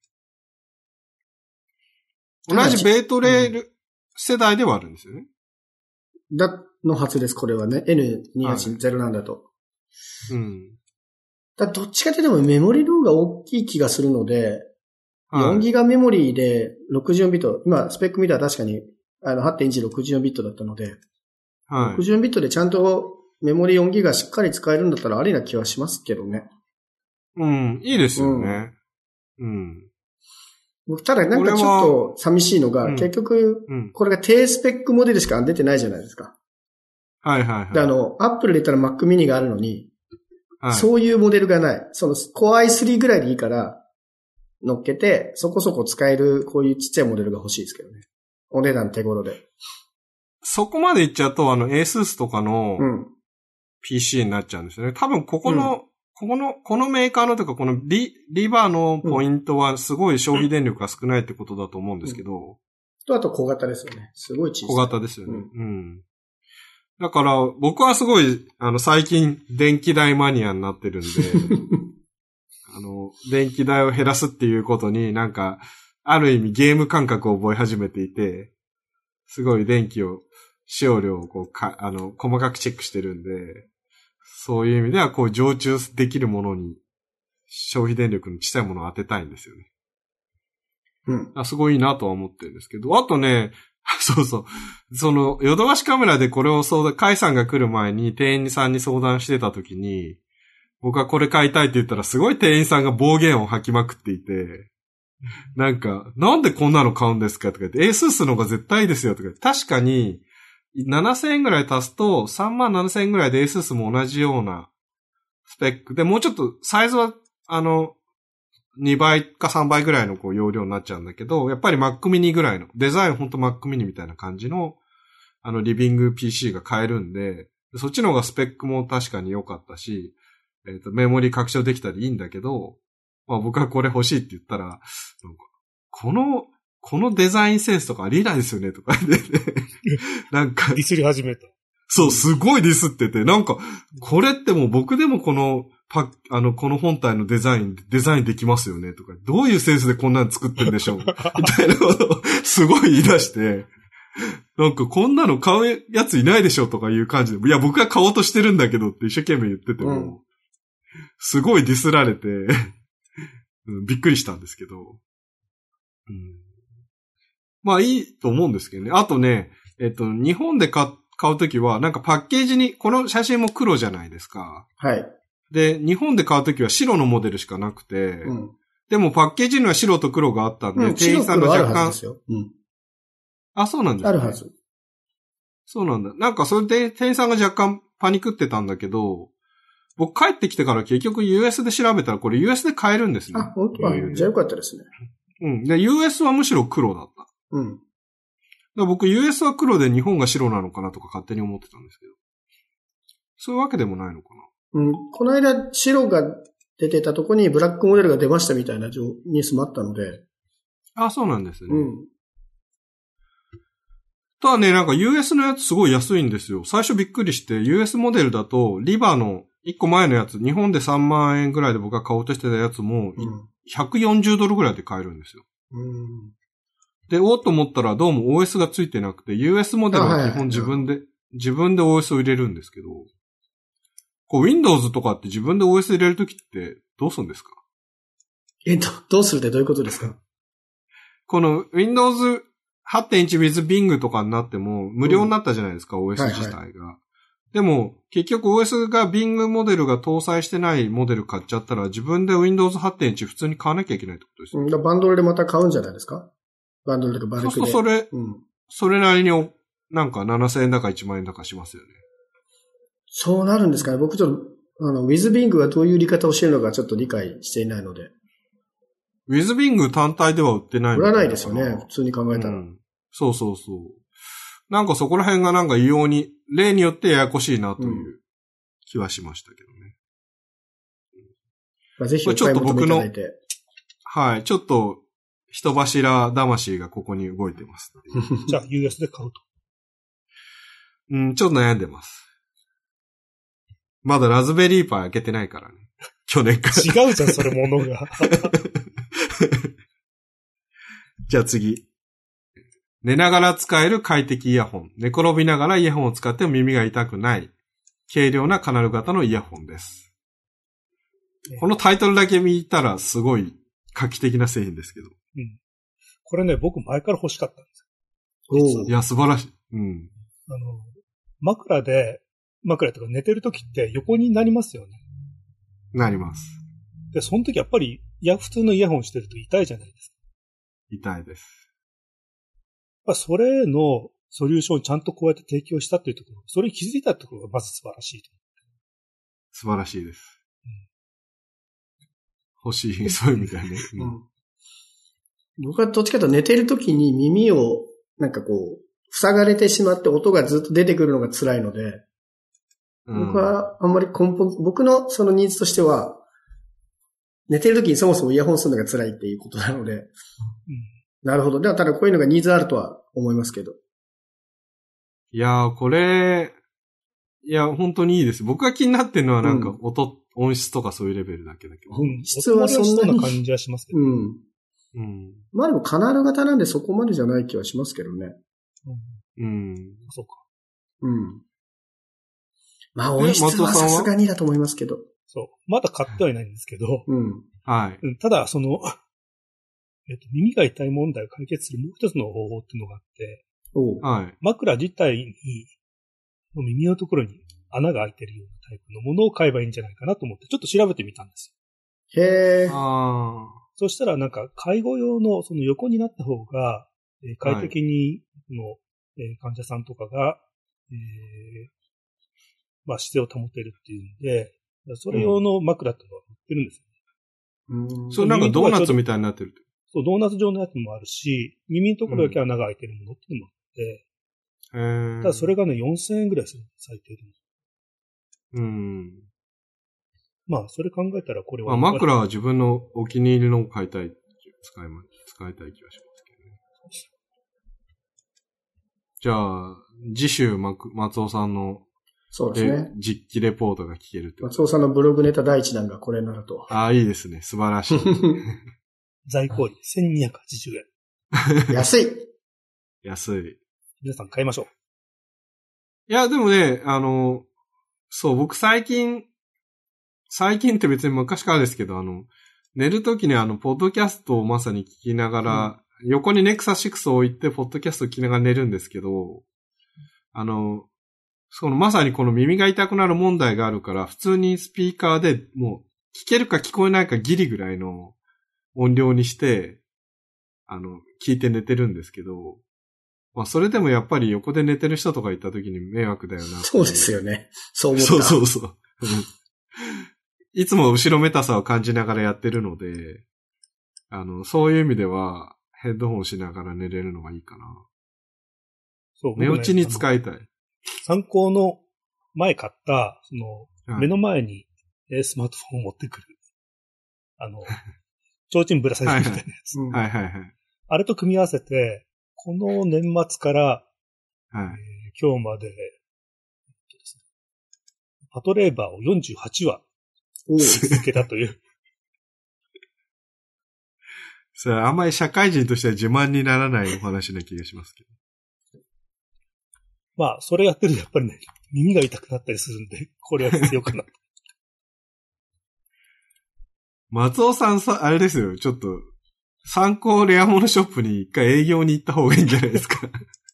同じベイトレール世代ではあるんですよね。 だ、のはずです、これはね。エヌにひゃくはちじゅう なんだと。 うん。 だどっちかというとメモリ量が大きい気がするので、よんギガメモリーでろくじゅうよんビット、今スペック見たら確かにあの はってんいちろくじゅうよんビットだったので、はい、ろくじゅうよんビットでちゃんとメモリよんギガしっかり使えるんだったらありな気はしますけどね。 うん、いいですよね。うん。 うん、ただなんかちょっと寂しいのが、結局、これが低スペックモデルしか出てないじゃないですか。 はいはいはい。 で、あの、アップルで言ったら Mac mini があるのに、はい、そういうモデルがない。その Core アイスリー ぐらいでいいから、乗っけて、そこそこ使える、こういうちっちゃいモデルが欲しいですけどね。お値段手頃で。 そこまでいっちゃうと、あの、ASUS とかの ピーシー になっちゃうんですよね。多分、ここの、うん、ここの、このメーカーのとか、このリ、リバーのポイントはすごい消費電力が少ないってことだと思うんですけど。うん、 と、あと小型ですよね。すごい小さい。 小型ですよね。うん。うん、だから、僕はすごい、あの、最近、電気代マニアになってるんで、あの、電気代を減らすっていうことになんか、ある意味ゲーム感覚を覚え始めていて、すごい電気を、使用量をこうか、あの、細かくチェックしてるんで、そういう意味ではこう常駐できるものに、消費電力の小さいものを当てたいんですよね。うん。すごいいいなとは思ってるんですけど、あとね、そうそう。その、ヨドバシカメラでこれを相談、カイさんが来る前に店員さんに相談してた時に、僕はこれ買いたいって言ったらすごい店員さんが暴言を吐きまくっていて、なんか、なんでこんなの買うんですかとか言って、ASUS の方が絶対いいですよとか言って、確かに、ななせんえんぐらい足すと、さんまんななせんえんぐらいで ASUS も同じようなスペックで、もうちょっとサイズは、あの、にばいかさんばいぐらいのこう容量になっちゃうんだけど、やっぱり Mac mini ぐらいの、デザインほんと Mac mini みたいな感じの、あの、リビング ピーシー が買えるんで、そっちの方がスペックも確かに良かったし、えっと、メモリ拡張できたりいいんだけど、まあ僕はこれ欲しいって言ったら、なんかこの、このデザインセンスとかありえないですよねとか言って、ね、なんか。 ディスり始めた。 そう、すごいディスってて、なんか、これってもう僕でもこの、パあの、この本体のデザイン、デザインできますよねとか、どういうセンスでこんなの作ってるんでしょうみたいなことをすごい言い出して、なんかこんなの買うやついないでしょとかいう感じで、いや僕は買おうとしてるんだけどって一生懸命言ってても、うん、すごいディスられて、びっくりしたんですけど、うん、まあいいと思うんですけどね。あとね、えっと、日本で買、買うときは、なんかパッケージに、この写真も黒じゃないですか。 はい。 で、日本で買うときは白のモデルしかなくて、うん、でもパッケージには白と黒があったんで、うん、店員さんが若干、うん、あ、そうなんですね。 あるはず。 そうなんだ。なんかそれで店員さんが若干パニクってたんだけど、僕帰ってきてから結局 ユーエス で調べたらこれ ユーエス で買えるんですね。 あ、本当は、じゃあよかったですね。 うん。で、ユーエス はむしろ黒だった。 うん。 ら僕 ユーエス は黒で日本が白なのかなとか勝手に思ってたんですけど。そういうわけでもないのかな。うん。この間、白が出てたとこにブラックモデルが出ましたみたいなニュースもあったので。 あ、そうなんですね。 うん。 ただね、なんか ユーエス のやつすごい安いんですよ。最初びっくりして、ユーエス モデルだと、リバのいっこまえのやつ、日本でさんまんえんぐらいで僕が買おうとしてたやつも、ひゃくよんじゅうドルぐらいで買えるんですよ。 うん、 で、おーと思ったらどうも オーエス がついてなくて、ユーエス モデルは基本自分で、自分で オーエス を入れるんですけど、こう Windows とかって自分で オーエス 入れるときってどうするんですか？ えっと、どうするってどういうことですか？ この Windowsはちてんいち with Bing とかになっても無料になったじゃないですか、うん、オーエス 自体が。はいはい、でも、結局 オーエス が Bing モデルが搭載してないモデル買っちゃったら自分で Windowsはちてんいち 普通に買わなきゃいけないってことですよ。 うん、バンドルでまた買うんじゃないですか？バンドルとかバルクで。 そうするとそれ、うん、それなりになんかななせんえんだかいちまんえんだかしますよね。 そうなるんですかね。僕ちょっと、あの、with Bing がどういう売り方をしているのかちょっと理解していないので。 with Bing 単体では売ってないの売らないですよね。普通に考えたら。 うんそうそうそう。なんかそこら辺がなんか異様に、例によってややこしいなという気はしましたけどね。 まあ、ぜひお買い求めいただいて。 はい。ちょっと人柱魂がここに動いてます。 じゃあ ユーエス で買うと。 うん、ちょっと悩んでます。まだラズベリーパイ開けてないからね。去年から。 違うじゃん、それものが。 じゃあ次。寝ながら使える快適イヤホン。寝転びながらイヤホンを使っても耳が痛くない。軽量なカナル型のイヤホンです。ね、このタイトルだけ見たらすごい画期的な製品ですけど。 うん。これね、僕前から欲しかったんですよ。いや、素晴らしい。うん。 あの、枕で、枕とか寝てるときって横になりますよね。 なります。 で、その時やっぱり、いや、普通のイヤホンしてると痛いじゃないですか。 痛いです。 それのソリューションをちゃんとこうやって提供したっていうところ、それに気づいたってところがまず素晴らしい。 素晴らしいです。うん、欲しい、そういう意味だよね、うん。 僕はどっちかというと寝てる時に耳をなんかこう、塞がれてしまって音がずっと出てくるのが辛いので、うん、僕はあんまり根本、僕のそのニーズとしては、寝てる時にそもそもイヤホンするのが辛いっていうことなので、うんなるほど。では、ただこういうのがニーズあるとは思いますけど。 いやー、これ、いや、本当にいいです。僕が気になってるのはなんか音、うん、音質とかそういうレベルだけだけど。 音質はそんな感じはしますけど。 うん。うん。まあでもカナル型なんでそこまでじゃない気はしますけどね。 うん。うん、 そうか。 うん。まあ音質はさすがにだと思いますけど。 そう。まだ買ってはいないんですけど。 うん。 はい。 ただ、その、えっと、耳が痛い問題を解決するもう一つの方法っていうのがあって、 はい、 枕自体に、耳のところに穴が開いてるようなタイプのものを買えばいいんじゃないかなと思って、ちょっと調べてみたんですよ。へー。 あそしたらなんか、介護用のその横になった方が、えー、快適に、の、はい、えー、患者さんとかが、えー、まあ姿勢を保てるっていうんで、それ用の枕っていうのは売ってるんですよね。うん。それなんかドーナツみたいになってるって。 そう、ドーナツ状のやつもあるし、耳のところだけ穴が開いてるものっていうのもあって、 うん、 ただそれがね、よんせんえんぐらいする、最低でも。 うん。 まあ、それ考えたらこれは。 まあ、枕は自分のお気に入りのを買いたい、使いま、使いたい気がしますけどね。じゃあ、次週、松尾さんの、 そうですね。 実機レポートが聞けるってこと。 松尾さんのブログネタ第一弾がこれになると。 ああ、いいですね。素晴らしい。 在庫費せんにひゃくはちじゅうえん。安い。 安い。 皆さん買いましょう。 いや、でもね、あの、そう、僕最近、最近って別に昔からですけど、あの、寝るときにあの、ポッドキャストをまさに聞きながら、うん、横にネクサシックスを置いて、ポッドキャストを聞きながら寝るんですけど、あの、そのまさにこの耳が痛くなる問題があるから、普通にスピーカーでもう、聞けるか聞こえないかギリぐらいの音量にして、あの、聞いて寝てるんですけど、まあそれでもやっぱり横で寝てる人とかいた時に迷惑だよな。 そうですよね。そう思った。 そうそうそう。いつも後ろめたさを感じながらやってるので、あの、そういう意味ではヘッドホンしながら寝れるのがいいかな。 そう、 寝落ちに使いたい。 参考の前買った、その、 はい、 目の前に、えスマートフォンを持ってくる。あの、提灯ぶら下げるみたいなやつ。 はいはいはい。 あれと組み合わせて、この年末から、 はいえー、今日まで、パトレーバーをよんじゅうはちわ続けたという。 それあんまり社会人としては自慢にならないお話な気がしますけど。 まあ、それやってるとやっぱりね、耳が痛くなったりするんで、これは必要かな。 松尾さんさ、あれですよ、ちょっと、参考レアモノショップに一回営業に行った方がいいんじゃないですか。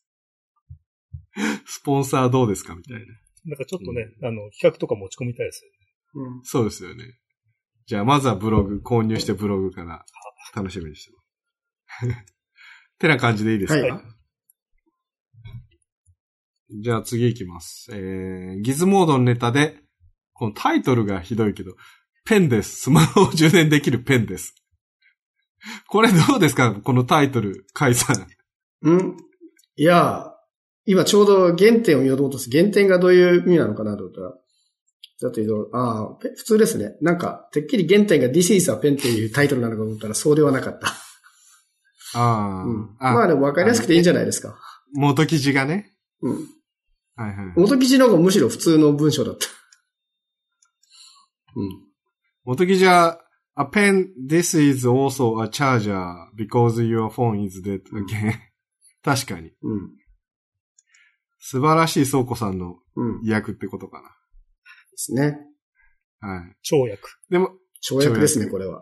スポンサーどうですかみたいな。 なんかちょっとね、うん、あの、企画とか持ち込みたいですよね。うん、そうですよね。じゃあ、まずはブログ、購入してブログから楽しみにしてます。てな感じでいいですか、はい、じゃあ次行きます。えー、ギズモードのネタで、このタイトルがひどいけど、ペンです。スマホを充電できるペンです。これどうですかこのタイトル、カイさん。 んいや、今ちょうど原点を読もうとする。原点がどういう意味なのかなと思ったら。だって言うと、ああ、普通ですね。なんか、てっきり原点が This is a pen っていうタイトルなのかと思ったらそうではなかった。 あ、 うん、あ。まあでも分かりやすくていいんじゃないですか。 元記事がね。 うん。 はいはい。 元記事の方がむしろ普通の文章だった。うん。 元記事は、A pen, this is also a charger because your phone is dead again. 確かに。 うん。 素晴らしい倉庫さんの訳ってことかな。 ですね。 はい。 跳躍。 でも、 跳躍ですね、これは。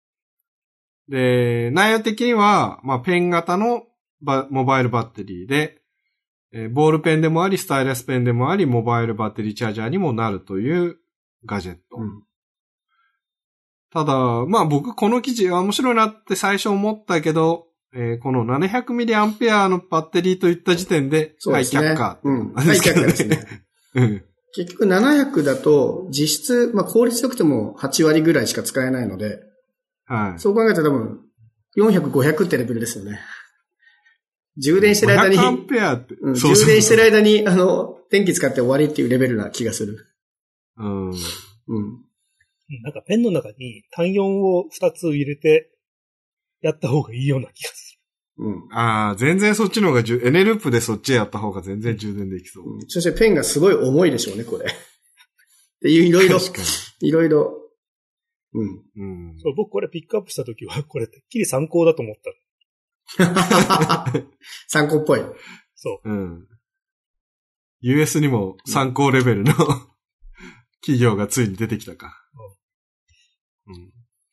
で、内容的には、まあ、ペン型のバモバイルバッテリーで、えー、ボールペンでもあり、スタイラスペンでもあり、モバイルバッテリーチャージャーにもなるというガジェット。うん、ただ、まあ僕この記事面白いなって最初思ったけど、えー、この ななひゃくミリアンペア のバッテリーといった時点で、 そうですね。 はい、却下。 うん。はい、却下ですね。 うん。 結局ななひゃくだと、実質、まあ効率よくてもはちわりぐらいしか使えないので、 はい。 そう考えたら多分、よんひゃく、ごひゃくってレベルですよね。充電してる間に、 ごひゃくアンペアって、 うん、充電してる間に、あの、電気使って終わりっていうレベルな気がする。 うん。うん。 なんかペンの中に単よんをふたつ入れてやった方がいいような気がする。うん。 ああ、全然そっちの方が、エネループでそっちやった方が全然充電できそう。 うん、そしてペンがすごい重いでしょうね、これ。っていういろいろ、いろいろ。うん。 うん。 そう、僕これピックアップしたときは、これてっきり参考だと思った。 参考っぽい。 そう。 うん。ユーエス にも参考レベルの、うん、企業がついに出てきたか。うん。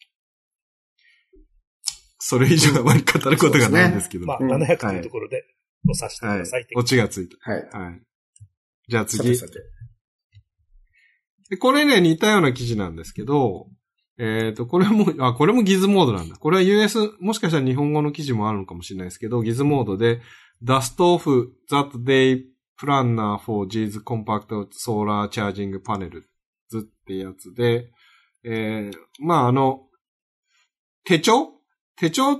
それ以上あまり語ることがないんですけど。 ね、まあ、ななひゃくというところで、お察してください、はい。 オチがついた。 はい。 はい。じゃあ次。 さてさてでこれね、似たような記事なんですけど、えっと、これも、あ、これもギズモードなんだ。これは ユーエス、もしかしたら日本語の記事もあるのかもしれないですけど、ギズモードで、Dust off that day planner for G's compact solar charging panel ってやつで、えー、まああの、手帳手帳って、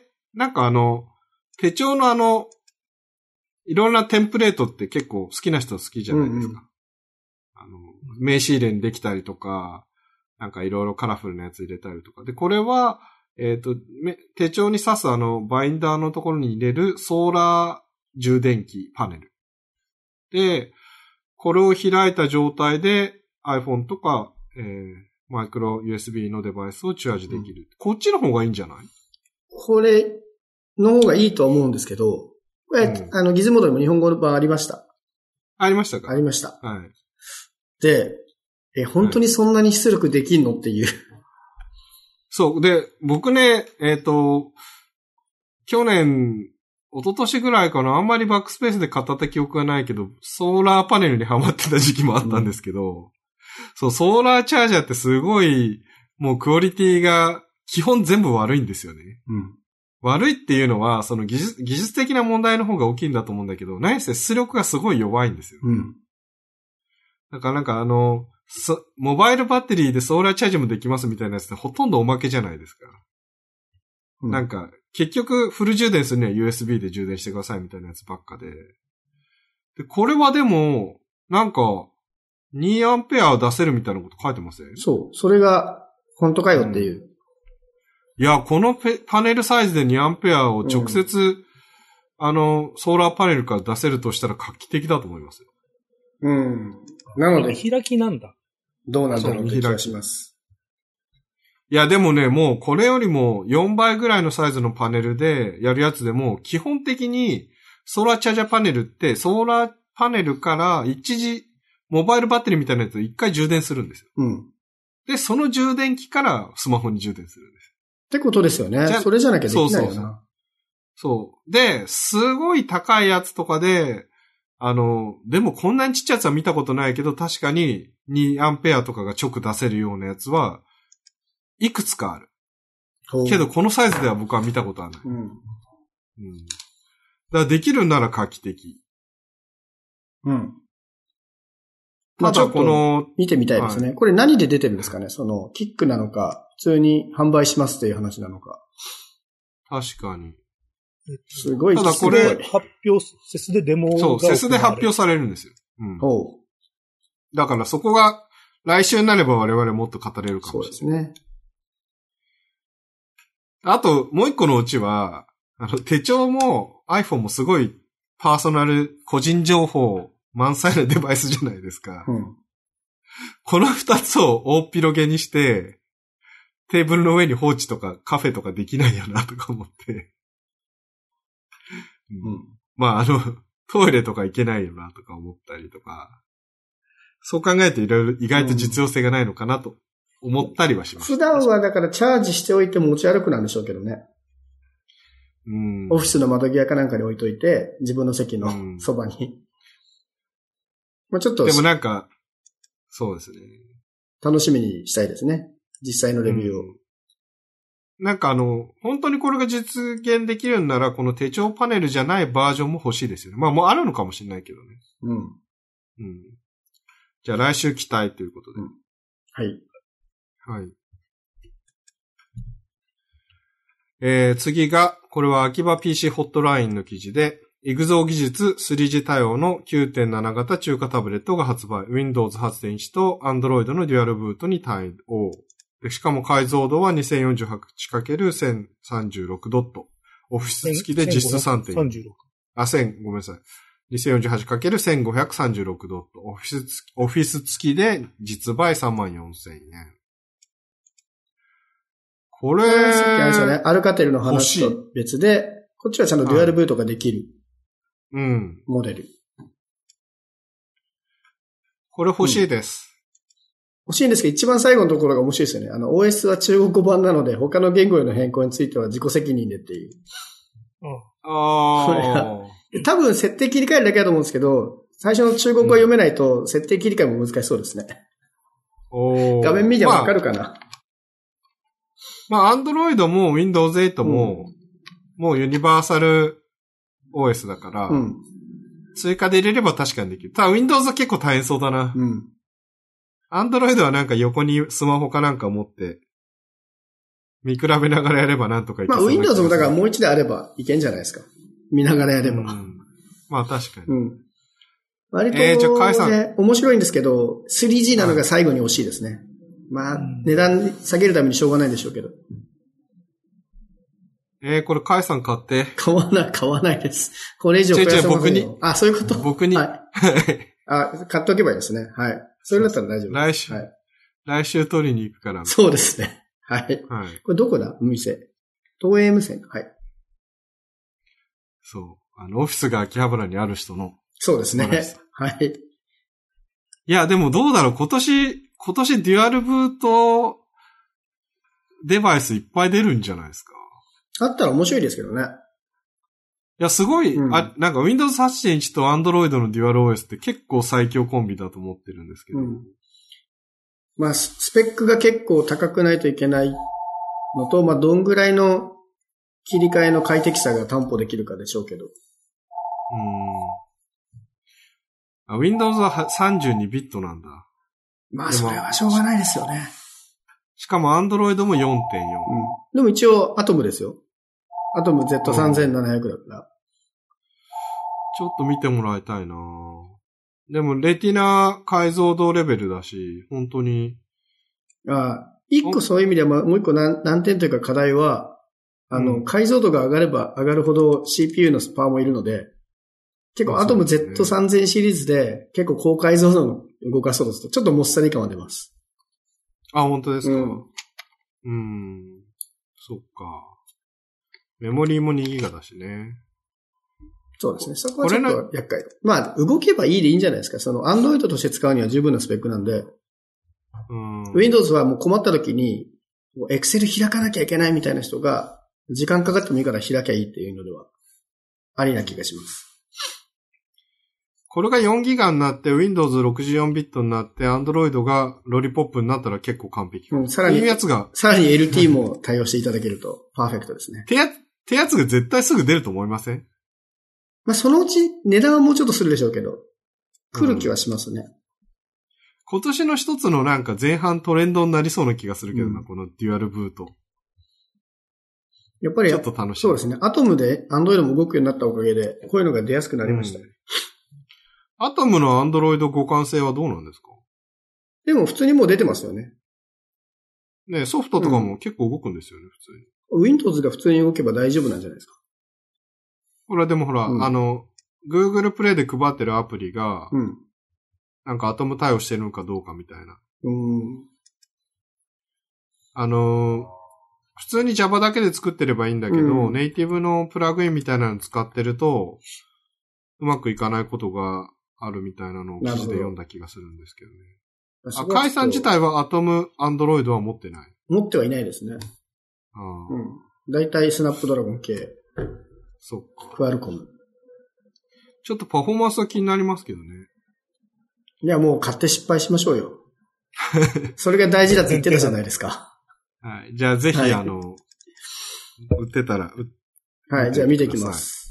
なんかあの、手帳のあの、いろんなテンプレートって結構好きな人好きじゃないですか。うんうん、あの、名刺入れにできたりとか、なんかいろいろカラフルなやつ入れたりとか。で、これは、えっと、手帳に挿すあの、バインダーのところに入れるソーラー充電器パネル。で、これを開いた状態で iPhone とか、えー、マイクロ ユーエスビー のデバイスをチャージできる。うん、こっちの方がいいんじゃない？ これの方がいいと思うんですけど、これ、うん、あの、ギズモードにも日本語の版ありました。 ありましたか？ ありました。 はい。 で、え、本当にそんなに出力できんのっていう。 そう。で、僕ね、えっと、去年、一昨年ぐらいかな、あんまりバックスペースで語った記憶がないけど、ソーラーパネルにハマってた時期もあったんですけど、うん、そう、ソーラーチャージャーってすごい、もうクオリティが基本全部悪いんですよね。 うん、 悪いっていうのは、その技術、技術的な問題の方が大きいんだと思うんだけど、何せ出力がすごい弱いんですよ、ね。 うん。 だからなんかあの、モバイルバッテリーでソーラーチャージもできますみたいなやつってほとんどおまけじゃないですか。うん、なんか、結局フル充電するには ユーエスビー で充電してくださいみたいなやつばっかで。 で、これはでも、なんか、にアンペア出せるみたいなこと書いてません？ そう。それが、本当かよっていう。うん、 いや、このパネルサイズでにアンペアを直接、うん、あの、ソーラーパネルから出せるとしたら画期的だと思いますよ。 うん。なので。 見開きなんだ。 どうなんだろうって気がします。 いや、でもね、もうこれよりもよんばいぐらいのサイズのパネルでやるやつでも、基本的にソーラーチャージャーパネルって、ソーラーパネルから一時、モバイルバッテリーみたいなやつを一回充電するんですよ。 うん。で、 その充電器からスマホに充電するんです。 ってことですよね。それじゃなきゃできないよな。そうそうそう。 そう。で、すごい高いやつとかで、あの、でもこんなにちっちゃいやつは見たことないけど、確かににアンペアとかが直出せるようなやつはいくつかある。けどこのサイズでは僕は見たことはない。うん。うん。だからできるなら画期的。 うん。まあちょっと見てみたいですね。はい、これ何で出てるんですかね？その、キックなのか、普通に販売しますっていう話なのか。 確かに。 すごい。 ただこれ、発表、セスでデモが。 そう、セスで発表されるんですよ。うん。ほう。だからそこが、来週になれば我々もっと語れるかもしれない。そうですね。あと、もう一個のうちは、あの、手帳も iPhone もすごいパーソナル、個人情報満載なデバイスじゃないですか。うん。この二つを大っ広げにして、テーブルの上に放置とかカフェとかできないよなとか思って。うん。まあ、あの、トイレとか行けないよなとか思ったりとか。そう考えていろいろ意外と実用性がないのかなと思ったりはします。 普段はだからチャージしておいて持ち歩くなんでしょうけどね。うん。オフィスの窓際かなんかに置いといて、自分の席のそばに。うん、まあちょっと。 でもなんか、そうですね。 楽しみにしたいですね。実際のレビューを。うん、 なんかあの、本当にこれが実現できるんなら、この手帳パネルじゃないバージョンも欲しいですよね。まあもうあるのかもしれないけどね。うん。うん。じゃあ来週期待ということで。うん、 はい。 はい。えー、次が、これは秋葉 ピーシー ホットラインの記事で、イグゾー技術 スリージー 対応の きゅうてんなな 型中華タブレットが発売。Windows はちてんいち と Android のデュアルブートに対応。でしかも解像度は にせんよんじゅうはちかけるせんさんじゅうろく ドット。オフィス付きで実質 さんてんよん。あ、せん、ごめんなさい。にせんよんじゅうはちかけるせんごひゃくさんじゅうろく ドット。オフィス、オフィス付きで実売 さんまんよんせんえん。これ、 さっきあれですよね。アルカテルの話と別で、こっちはちゃんとデュアルブートができる。 うん。 モデル。 これ欲しいです。 うん、欲しいんですけど、一番最後のところが面白いですよね。あの、オーエス は中国語版なので、他の言語への変更については自己責任でっていう。 ああ。 多分設定切り替えるだけだと思うんですけど、最初の中国語読めないと設定切り替えも難しそうですね。 うん、 画面見りゃわかるかな。 まあ、Android も Windows エイトも、うん、もうユニバーサル オーエス だから、うん、追加で入れれば確かにできる。ただ Windows は結構大変そうだな。うん。Android はなんか横にスマホかなんか持って、見比べながらやればなんとかいけそう。 まあ Windows もだからもう一台あればいけんじゃないですか。見ながらやれば。うん、 まあ確かに。 うん。割と、ね、えー、じゃあ、さん面白いんですけど、スリージー なのが最後に惜しいですね。はい、まあ、値段下げるためにしょうがないんでしょうけど。 えー、これ、カイさん買って。 買わない、買わないです。これ以上増やせませんよ。 僕に。 あ、そういうこと僕に。 はい。あ、買っておけばいいですね。はい。それだったら大丈夫。 来週、はい。来週取りに行くから。 そうですね。はい。はい。これどこだ？お店。東映無線。はい。 そう。あの、オフィスが秋葉原にある人の。 そうですね。はい。 いや、でもどうだろう。今年、今年デュアルブートデバイスいっぱい出るんじゃないですか。 あったら面白いですけどね。 いや、すごい、うん、あ、なんか Windows はちてんいち と Android のデュアル オーエス って結構最強コンビだと思ってるんですけど。うん、 まあ、スペックが結構高くないといけないのと、まあ、どんぐらいの切り替えの快適さが担保できるかでしょうけど。うーん。Windows はさんじゅうにビットなんだ。 まあ、それはしょうがないですよね。 しかも Android も よんてんよん。うん。 でも一応、アトムですよ。アトム ゼットさんぜんななひゃく だから。 ちょっと見てもらいたいな。でも、レティナ解像度レベルだし、本当に。 ああ、一個そういう意味では、もう一個難難点というか課題は、あの、うん、解像度が上がれば上がるほど シーピーユー のスパーもいるので、結構アトム ゼットさんぜん シリーズで結構高解像度の動かそうとするとちょっともっさり感は出ます。 あ、本当ですか。うん。うーん、そっか。メモリーもにギガだしね。 そうですね。そこはちょっと厄介。まあ、動けばいいでいいんじゃないですか。その、Android として使うには十分なスペックなんで。うん。Windows はもう困った時に、Excel 開かなきゃいけないみたいな人が、時間かかってもいいから開きゃいいっていうのでは、ありな気がします。 これがよんギガになって、Windows ろくじゅうよんビットになって、Android がロリポップになったら結構完璧。 うん、さらに、 いうやつが。 さらに エルティー も対応していただけると、パーフェクトですね。 ってや、ってやつが絶対すぐ出ると思いません？ まあ、そのうち値段はもうちょっとするでしょうけど、来る気はしますね。うん、 今年の一つのなんか前半トレンドになりそうな気がするけどな、うん、このデュアルブート。 やっぱり、 ちょっと楽しい。 そうですね。アトムで Android も動くようになったおかげで、こういうのが出やすくなりましたね。 うん、アトムの Android 互換性はどうなんですか？ でも普通にもう出てますよね。 ね、ソフトとかも結構動くんですよね、うん、普通に。Windows が普通に動けば大丈夫なんじゃないですか。 これはでもほら、うん、あの、Google Play で配ってるアプリが、うん、なんかアトム対応してるのかどうかみたいな。うん、あの、普通に Java だけで作ってればいいんだけど、うん、ネイティブのプラグインみたいなの使ってると、うまくいかないことがあるみたいなのを記事で読んだ気がするんですけどね。あ、カイさん自体はアトム Android は持ってない？ 持ってはいないですね。あうん。だいたいスナップドラゴン系。 そっか。 クアルコム。 ちょっとパフォーマンスは気になりますけどね。 いや、もう買って失敗しましょうよ。それが大事だって言ってたじゃないですか。 はい。じゃあぜひ、はい、あの、売ってたら、 はい。じゃあ見ていきます。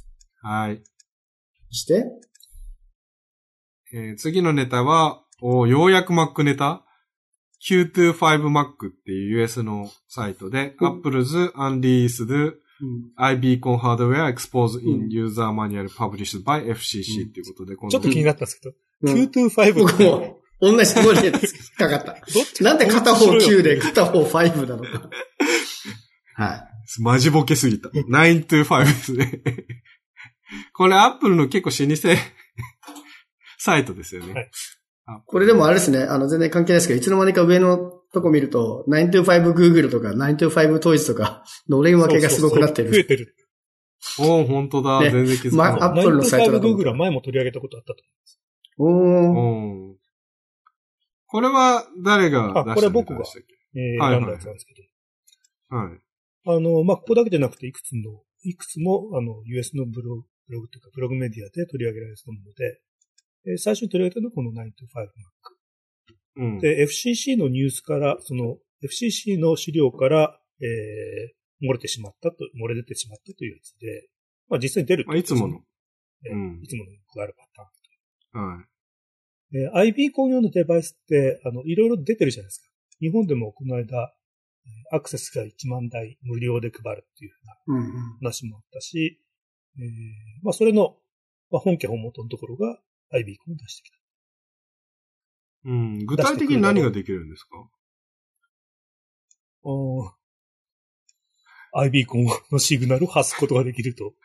はい。 そして、 えー、次のネタは、おようやく Mac ネタ キューにじゅうご Mac っていう ユーエス のサイトで、うん、Apple's Unleashed iBeacon Hardware Exposed in User Manual Published by エフシーシー っていうことで、 うん、ちょっと気になったんですけど、うん、キューにじゅうご僕も同じところでかかった。なんで片方きゅうで片方ごなのか。 はい。マジボケすぎた。きゅうにじゅうごですね。これ Apple の結構老舗サイトですよね。はいこれでもあれですね、あの全然関係ないですけど、いつの間にか上のとこ見ると、きゅうにじゅうご Google とか、きゅうにじゅうご Toys とか、のれん分けがすごくなってる。 そうそうそう増えてる。 おー、本当だ。ね、全然気づかない。 まあ、Apple のサイトだと。 きゅうじゅうご Google は前も取り上げたことあったと思います。 おー。これは誰が出したあ、これ僕が、えーはいはい、選んだやつなんですけど。はい。 あの、まあ、ここだけじゃなくて、いくつの、いくつも、あの、ユーエス のブログ、ブログというか、ブログメディアで取り上げられているもので、えー、最初に取り上げたのはこのきゅうにじゅうご Mac。うん、で、エフシーシー のニュースから、その、エフシーシー の資料から、えー、漏れてしまったと、漏れ出てしまったというやつで、まあ実際に出るってことですね。いつもの。 えーうん、いつものよくあるパターン。はい。 えー、iBeacon 用のデバイスって、あの、いろいろ出てるじゃないですか。日本でもこの間、アクセスがいちまんだい無料で配るっていうふうな話もあったし、うんうん、えー、まあそれの、まあ、本家本元のところが iBeacon を出してきた。 うん。具体的に何ができるんですか？ ああ。iBeacon のシグナルを発すことができると。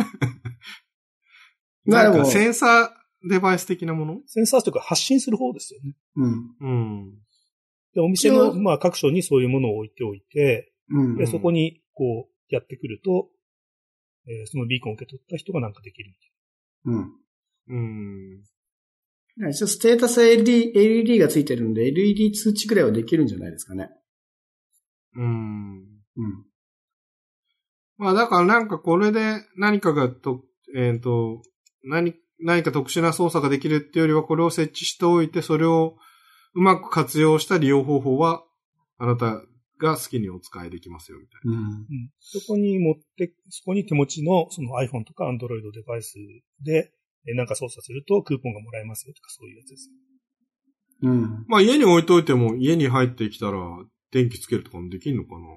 なんかセンサーデバイス的なもの？ センサーというか発信する方ですよね。 うん。うん。 でお店の、まあ、各所にそういうものを置いておいて、うんうん、でそこにこうやってくると、えー、そのビーコンを受け取った人がなんかできるみたいな。 うん。うん。一応ステータス エルイーディー、エルイーディー がついてるんで、エルイーディー 通知くらいはできるんじゃないですかね。 うーん。うん。まあだからなんかこれで何かがと、えっと、何、何か特殊な操作ができるっていうよりはこれを設置しておいて、それをうまく活用した利用方法は、あなたが好きにお使いできますよ、みたいな。うん。 そこに持って、そこに手持ちのその iPhone とか Android デバイスで、なんか操作するとクーポンがもらえますよとかそういうやつです。 うん。まあ家に置いといても家に入ってきたら電気つけるとかもできんのかな？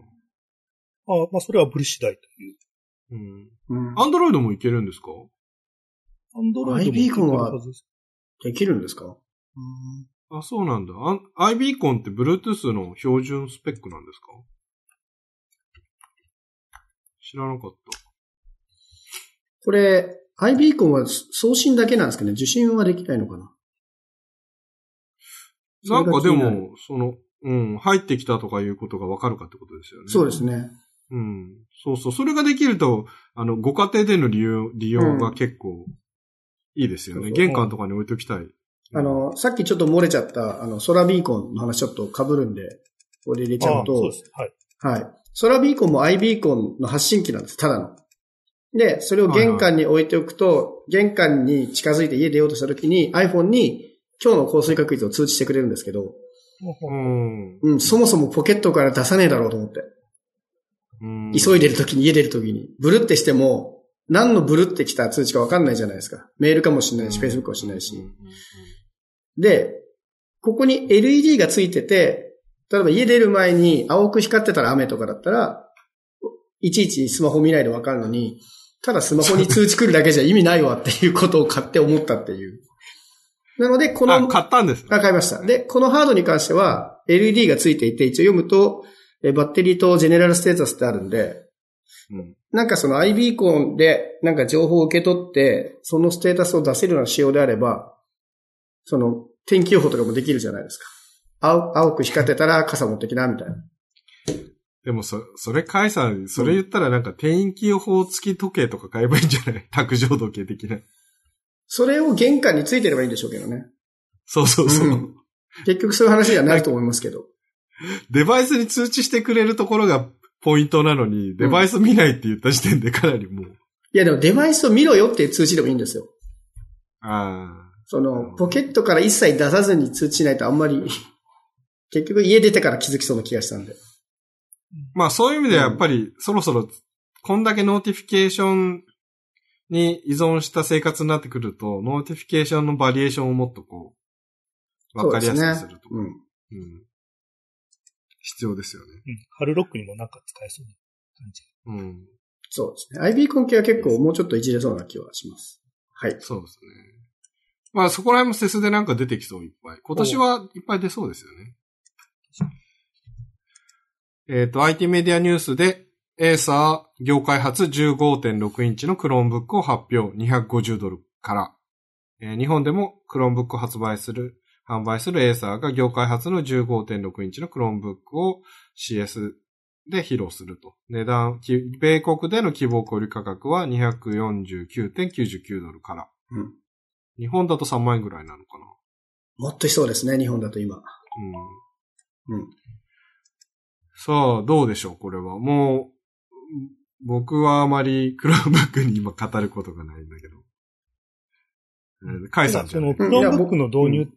ああ、まあそれはブリ次第という。 うん。アンドロイドもいけるんですか？ アンドロイドもアイビーコンはできるはずですできるんですか？ あ、そうなんだ。アイビーコンって Bluetooth の標準スペックなんですか？知らなかった。 これ、アイビーコンは送信だけなんですかね？受信はできないのかな？ なんかでも、その、うん、入ってきたとかいうことがわかるかってことですよね。 そうですね。 うん。そうそう。それができると、あの、ご家庭での利用、利用が結構いいですよね。うん、玄関とかに置いときたい。 あの、さっきちょっと漏れちゃった、あの、ソラビーコンの話ちょっと被るんで、これ入れちゃうと。 そうです。はい。 はい。ソラビーコンも アイビーコンの発信機なんです、ただの。で、それを玄関に置いておくと、はいはい、玄関に近づいて家出ようとしたときに iPhone に今日の降水確率を通知してくれるんですけど、 うん、 うん、そもそもポケットから出さねえだろうと思って。うん、急いでるときに、家出るときに。ブルってしても、何のブルってきた通知かわかんないじゃないですか。メールかもしれないし、うん、Facebook かもしれないし。うん、で、ここに エルイーディー がついてて、例えば家出る前に青く光ってたら雨とかだったら、いちいちスマホ見ないでわかるのに、ただスマホに通知来るだけじゃ意味ないわっていうことを買って思ったっていう。なので、この、 あ、買ったんです。 あ、買いました。で、このハードに関しては エルイーディー がついていて、一応読むと、バッテリーとジェネラルステータスってあるんで、うん、なんかその アイビーコンでなんか情報を受け取って、そのステータスを出せるような仕様であれば、その天気予報とかもできるじゃないですか。青、青く光ってたら傘持ってきな、みたいな。 でもそ、それ、カイさん、それ言ったらなんか天気予報付き時計とか買えばいいんじゃない？卓上時計的な。 それを玄関についてればいいんでしょうけどね。 そうそうそう。うん、 結局そういう話にはなると思いますけど。 デバイスに通知してくれるところがポイントなのに、デバイス見ないって言った時点でかなりもう。うん、いやでもデバイスを見ろよっていう通知でもいいんですよ。 ああ。 その、ポケットから一切出さずに通知しないとあんまり、結局家出てから気づきそうな気がしたんで。 まあそういう意味ではやっぱり、うん、そろそろ、こんだけノーティフィケーションに依存した生活になってくると、ノーティフィケーションのバリエーションをもっとこう、わかりやすくするとか、ね、うんうん。必要ですよね。 うん。春ロックにもなんか使えそうな感じ。 うん。 そうですね。アイビーコン系は結構もうちょっといじれそうな気はします。はい。 そうですね。まあそこら辺もセスでなんか出てきそう、いっぱい。今年はいっぱい出そうですよね。えっと、アイティー メディアニュースで、エーサー業界初 じゅうごてんろく インチのクロームブックを発表。にひゃくごじゅうドルから。えー、日本でもクロームブックを発売する、販売するエーサーが業界初の じゅうごてんろく インチのクロームブックを シーエス で披露すると。値段、米国での希望小売価格は にひゃくよんじゅうきゅうてんきゅうじゅうきゅうドルから。うん。日本だとさんまんえんぐらいなのかな。 もっとしそうですね、日本だと今。うん。うん。 さあ、どうでしょう、これは。もう、僕はあまりクロームブックに今語ることがないんだけど。カイさんじゃない。 そのクロームブックの導入って、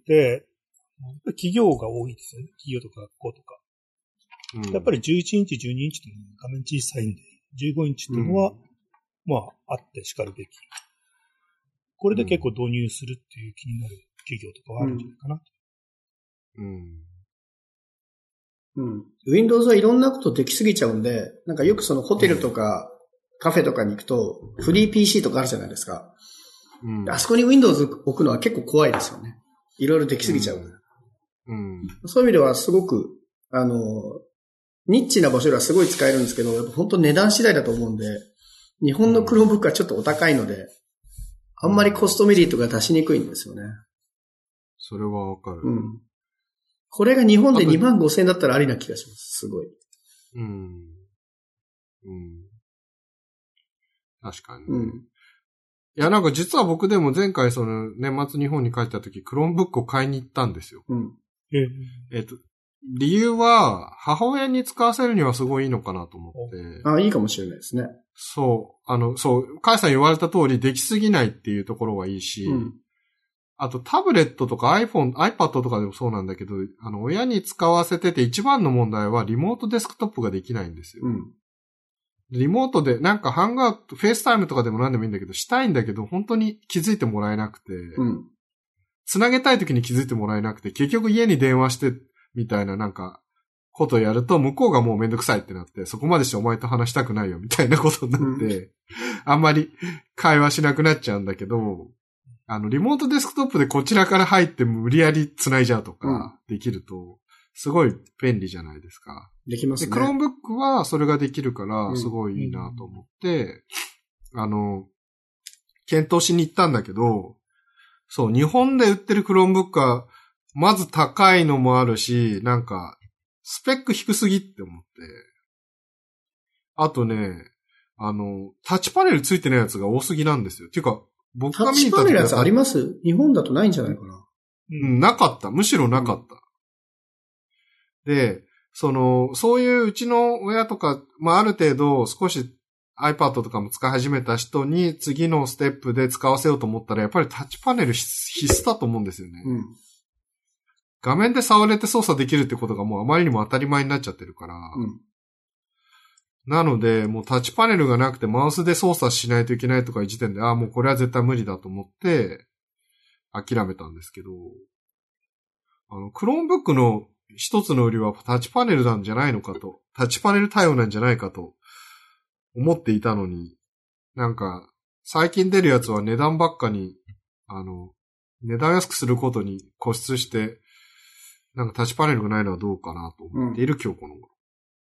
うん、企業が多いですよね。企業とか学校とか。うん、やっぱりじゅういちインチ、じゅうにインチというのは画面小さいんで、じゅうごインチというのは、うん、まあ、あって叱るべき。これで結構導入するっていう気になる企業とかはあるんじゃないかな。 うん。 うん。Windows はいろんなことできすぎちゃうんで、なんかよくそのホテルとかカフェとかに行くと、フリー ピーシー とかあるじゃないですか。うん、あそこに Windows 置くのは結構怖いですよね。いろいろできすぎちゃう。うん。うん、そういう意味ではすごく、あの、ニッチな場所ではすごい使えるんですけど、やっぱ本当値段次第だと思うんで、日本の Chromebook はちょっとお高いので、あんまりコストメリットが出しにくいんですよね。 それはわかる。 うん。これが日本でにまんごせんえんだったらありな気がします。すごい。 うん。うん。確かに。 うん。 いや、なんか実は僕でも前回その年末日本に帰った時、クロームブックを買いに行ったんですよ。 うん。 ええっと、理由は、母親に使わせるにはすごいいいのかなと思って。 あ、いいかもしれないですね。 そう。あの、そう、カイさん言われた通り、できすぎないっていうところがいいし、うん、あとタブレットとか iPhone、iPad とかでもそうなんだけど、あの、親に使わせてて一番の問題はリモートデスクトップができないんですよ。 うん、 リモートで、なんかハンガー、フェイスタイムとかでも何でもいいんだけど、したいんだけど、本当に気づいてもらえなくて、 うん、 つなげたい時に気づいてもらえなくて、結局家に電話して、みたいななんか、ことをやると、向こうがもうめんどくさいってなって、そこまでしてお前と話したくないよ、みたいなことになって、うん、あんまり会話しなくなっちゃうんだけど、 あの、リモートデスクトップでこちらから入って無理やり繋いじゃうとか、できると、すごい便利じゃないですか。 できますね。 で、Chromebook はそれができるから、すごいいいなと思って、うん、あの、検討しに行ったんだけど、そう、日本で売ってる Chromebook は、まず高いのもあるし、なんか、スペック低すぎって思って。あとね、あの、タッチパネルついてないやつが多すぎなんですよ。っていうか、僕が見に行った時は。タッチパネルやつあります？日本だとないんじゃないかな。 うん、なかった。むしろなかった。うん、で、その、そういううちの親とか、まあ、ある程度少し iPad とかも使い始めた人に次のステップで使わせようと思ったら、やっぱりタッチパネル必須だと思うんですよね。うん、画面で触れて操作できるってことがもうあまりにも当たり前になっちゃってるから。うん、なので、もうタッチパネルがなくてマウスで操作しないといけないとかいう時点で、ああ、もうこれは絶対無理だと思って、諦めたんですけど、あの、Chromebook の一つの売りはタッチパネルなんじゃないのかと、タッチパネル対応なんじゃないかと思っていたのに、なんか、最近出るやつは値段ばっかに、あの、値段安くすることに固執して、なんかタッチパネルがないのはどうかなと思っている今日この頃。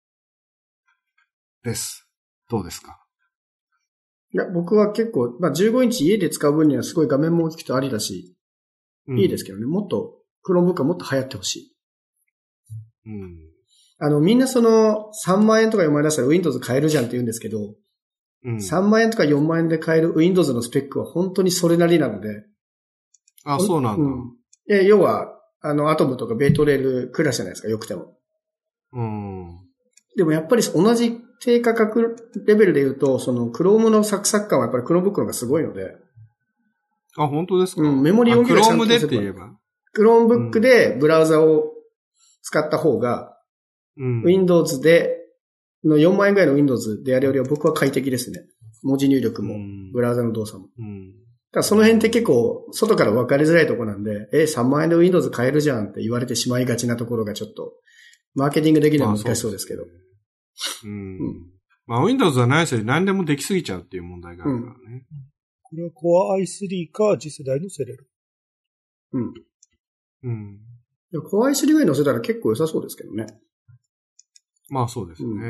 です。どうですか？ いや、僕は結構、まあ、じゅうごインチ家で使う分にはすごい画面も大きくてありだし、うん、いいですけどね。もっと、Chromebook はもっと流行ってほしい。うん。あの、みんなその、さんまんえんとかよまんえん出したら Windows 買えるじゃんって言うんですけど、うん、さんまんえんとかよんまんえんで買える Windows のスペックは本当にそれなりなので。 あ、そうなんだ。うん。 で、要は、あの、アトムとかベイトレールクラスじゃないですか、よくても。うん。でもやっぱり同じ低価格レベルで言うと、その Chrome のサクサク感はやっぱり Chromebook の方がすごいので。 あ、本当ですか？ うん、メモリー容量がちゃんと Chrome でって言えば。 Chromebook でブラウザを使った方が、うん、Windows で、のよんまんえんぐらいの Windows でやるよりは僕は快適ですね。文字入力も、ブラウザの動作も。うん、だからその辺って結構、外から分かりづらいところなんで、え、さんまんえんで Windows 買えるじゃんって言われてしまいがちなところがちょっと、マーケティングできるのは難しそうですけど。 うん。うん、まあ Windows はないせい何でもできすぎちゃうっていう問題があるからね。うん、 これは Core アイスリー か次世代のセレル。 うん。うん。Core アイスリー 上に乗せたら結構良さそうですけどね。 まあそうですね。うん、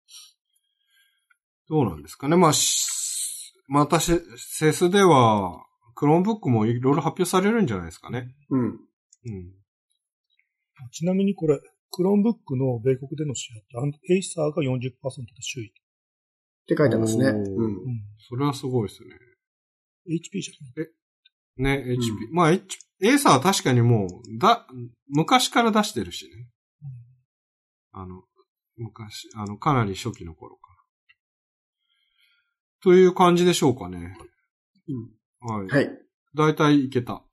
どうなんですかね。まあ、またセスでは、Chromebook もいろいろ発表されるんじゃないですかね。うん。うん。 ちなみにこれ、Chromebook の米国でのシェアって、エイサーが よんじゅっパーセント で首位。 って書いてますね。うん。 それはすごいですね。 エイチピー じゃないえ、ね、エイチピー。うん、まあ、エイサーは確かにもう、だ、昔から出してるしね。うん、あの、昔、あの、かなり初期の頃から。という感じでしょうかね。うん。はい。はい。だいたいいけた。はい。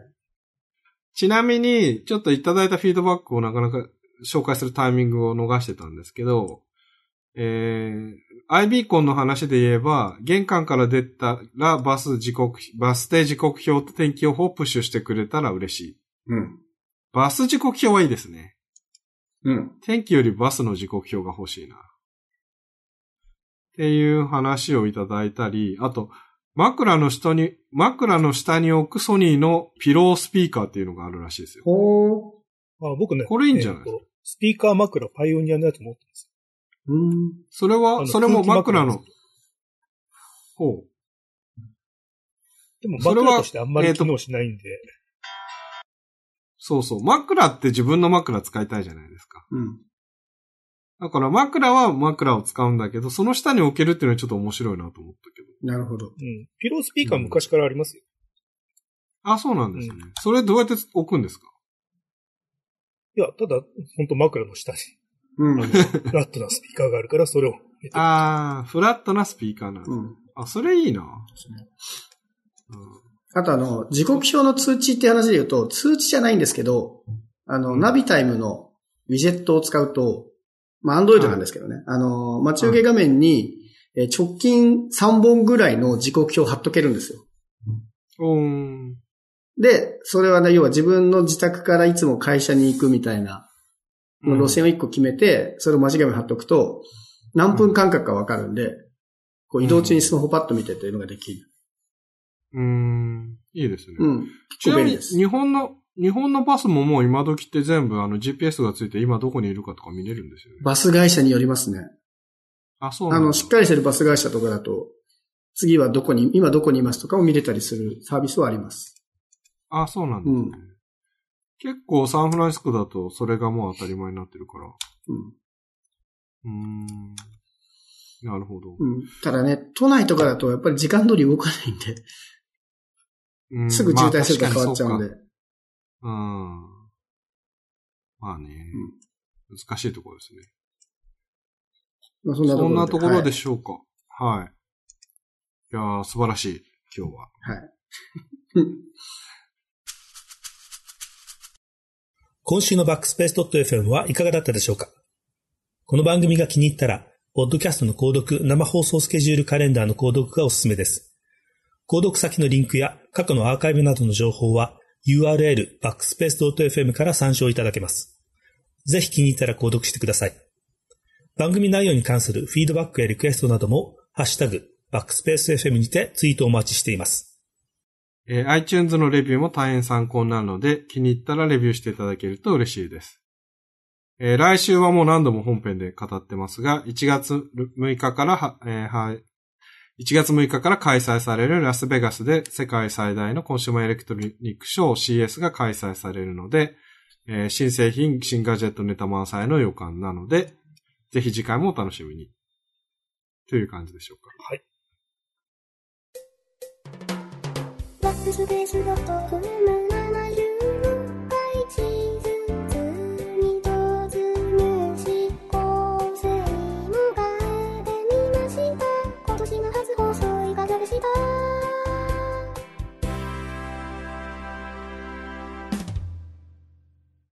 ちなみに、ちょっといただいたフィードバックをなかなか紹介するタイミングを逃してたんですけど、えー、アイビーコンの話で言えば、玄関から出たらバス時刻、バス停時刻表と天気予報をプッシュしてくれたら嬉しい。うん。バス時刻表はいいですね。うん。天気よりバスの時刻表が欲しいな。っていう話をいただいたり、あと、枕の下に、枕の下に置くソニーのピロースピーカーっていうのがあるらしいですよ。 ほー。あ、僕ね。 これいいんじゃないですか。 えー、スピーカー枕パイオニアのやつ持ってます。 うん。それは、それも枕の。ほう。 でも枕としてあんまり機能しないんで。えー、 そうそう。枕って自分の枕使いたいじゃないですか。うん。だから枕は枕を使うんだけど、その下に置けるっていうのはちょっと面白いなと思ったけど。 なるほど。 うん。ピロースピーカー昔からありますよ。 うん、あ、そうなんですね、うん。それどうやって置くんですか？ いや、ただ、ほんと枕の下に。うん。フラットなスピーカーがあるから、それを。 ああ、フラットなスピーカーなんです、うん、あ、それいいな。 うん、あとあの、時刻表の通知って話で言うと、通知じゃないんですけど、あの、うん、ナビタイムのウィジェットを使うと、まあ、アンドロイドなんですけどね。はい、あの、待ち受け画面に、え直近さんぼんぐらいの時刻表を貼っとけるんですよ。うん、で、それはね、要は自分の自宅からいつも会社に行くみたいな、うん、路線をいっこ決めて、それを待ち画面貼っとくと、何分間隔かわかるんで、こう移動中にスマホパッと見てというのができる。 うーん。いいですね。 うん。 ちなみに、日本の、日本のバスももう今時って全部あの ジーピーエス がついて今どこにいるかとか見れるんですよね。 バス会社によりますね。 あ、そうなんだ。 あの、しっかりしてるバス会社とかだと、次はどこに、今どこにいますとかを見れたりするサービスはあります。 あ、そうなんですね。うん、結構サンフランシスコだとそれがもう当たり前になってるから。うん。うーん。なるほど。 うん。ただね、都内とかだとやっぱり時間通り動かないんで、うん、すぐ渋滞すると変わっちゃうんで。 まあ、うん。まあね、うん、難しいところですね。 まあ、そんなところで。 そんなところでしょうか。はい。はい、いやー、素晴らしい、今日は。 はい。 今週のバックスペース ドットエフエム はいかがだったでしょうか。この番組が気に入ったら、ポッドキャストの購読、生放送スケジュールカレンダーの購読がおすすめです。購読先のリンクや過去のアーカイブなどの情報は ユーアールエル バックスペース ドットエフエム から参照いただけます。ぜひ気に入ったら購読してください。番組内容に関するフィードバックやリクエストなども、ハッシュタグ、バックスペース エフエム にてツイートお待ちしています。 えー、iTunes のレビューも大変参考になるので、気に入ったらレビューしていただけると嬉しいです。えー、来週はもう何度も本編で語ってますが、いちがつむいかからは、えー、はい、いちがつむいかから開催されるラスベガスで世界最大のコンシューマーエレクトロニックショー シーエス が開催されるので、えー、新製品、新ガジェットネタ満載の予感なので、ぜひ次回もお楽しみに。という感じでしょうか。 はい。 バックスペースドットコム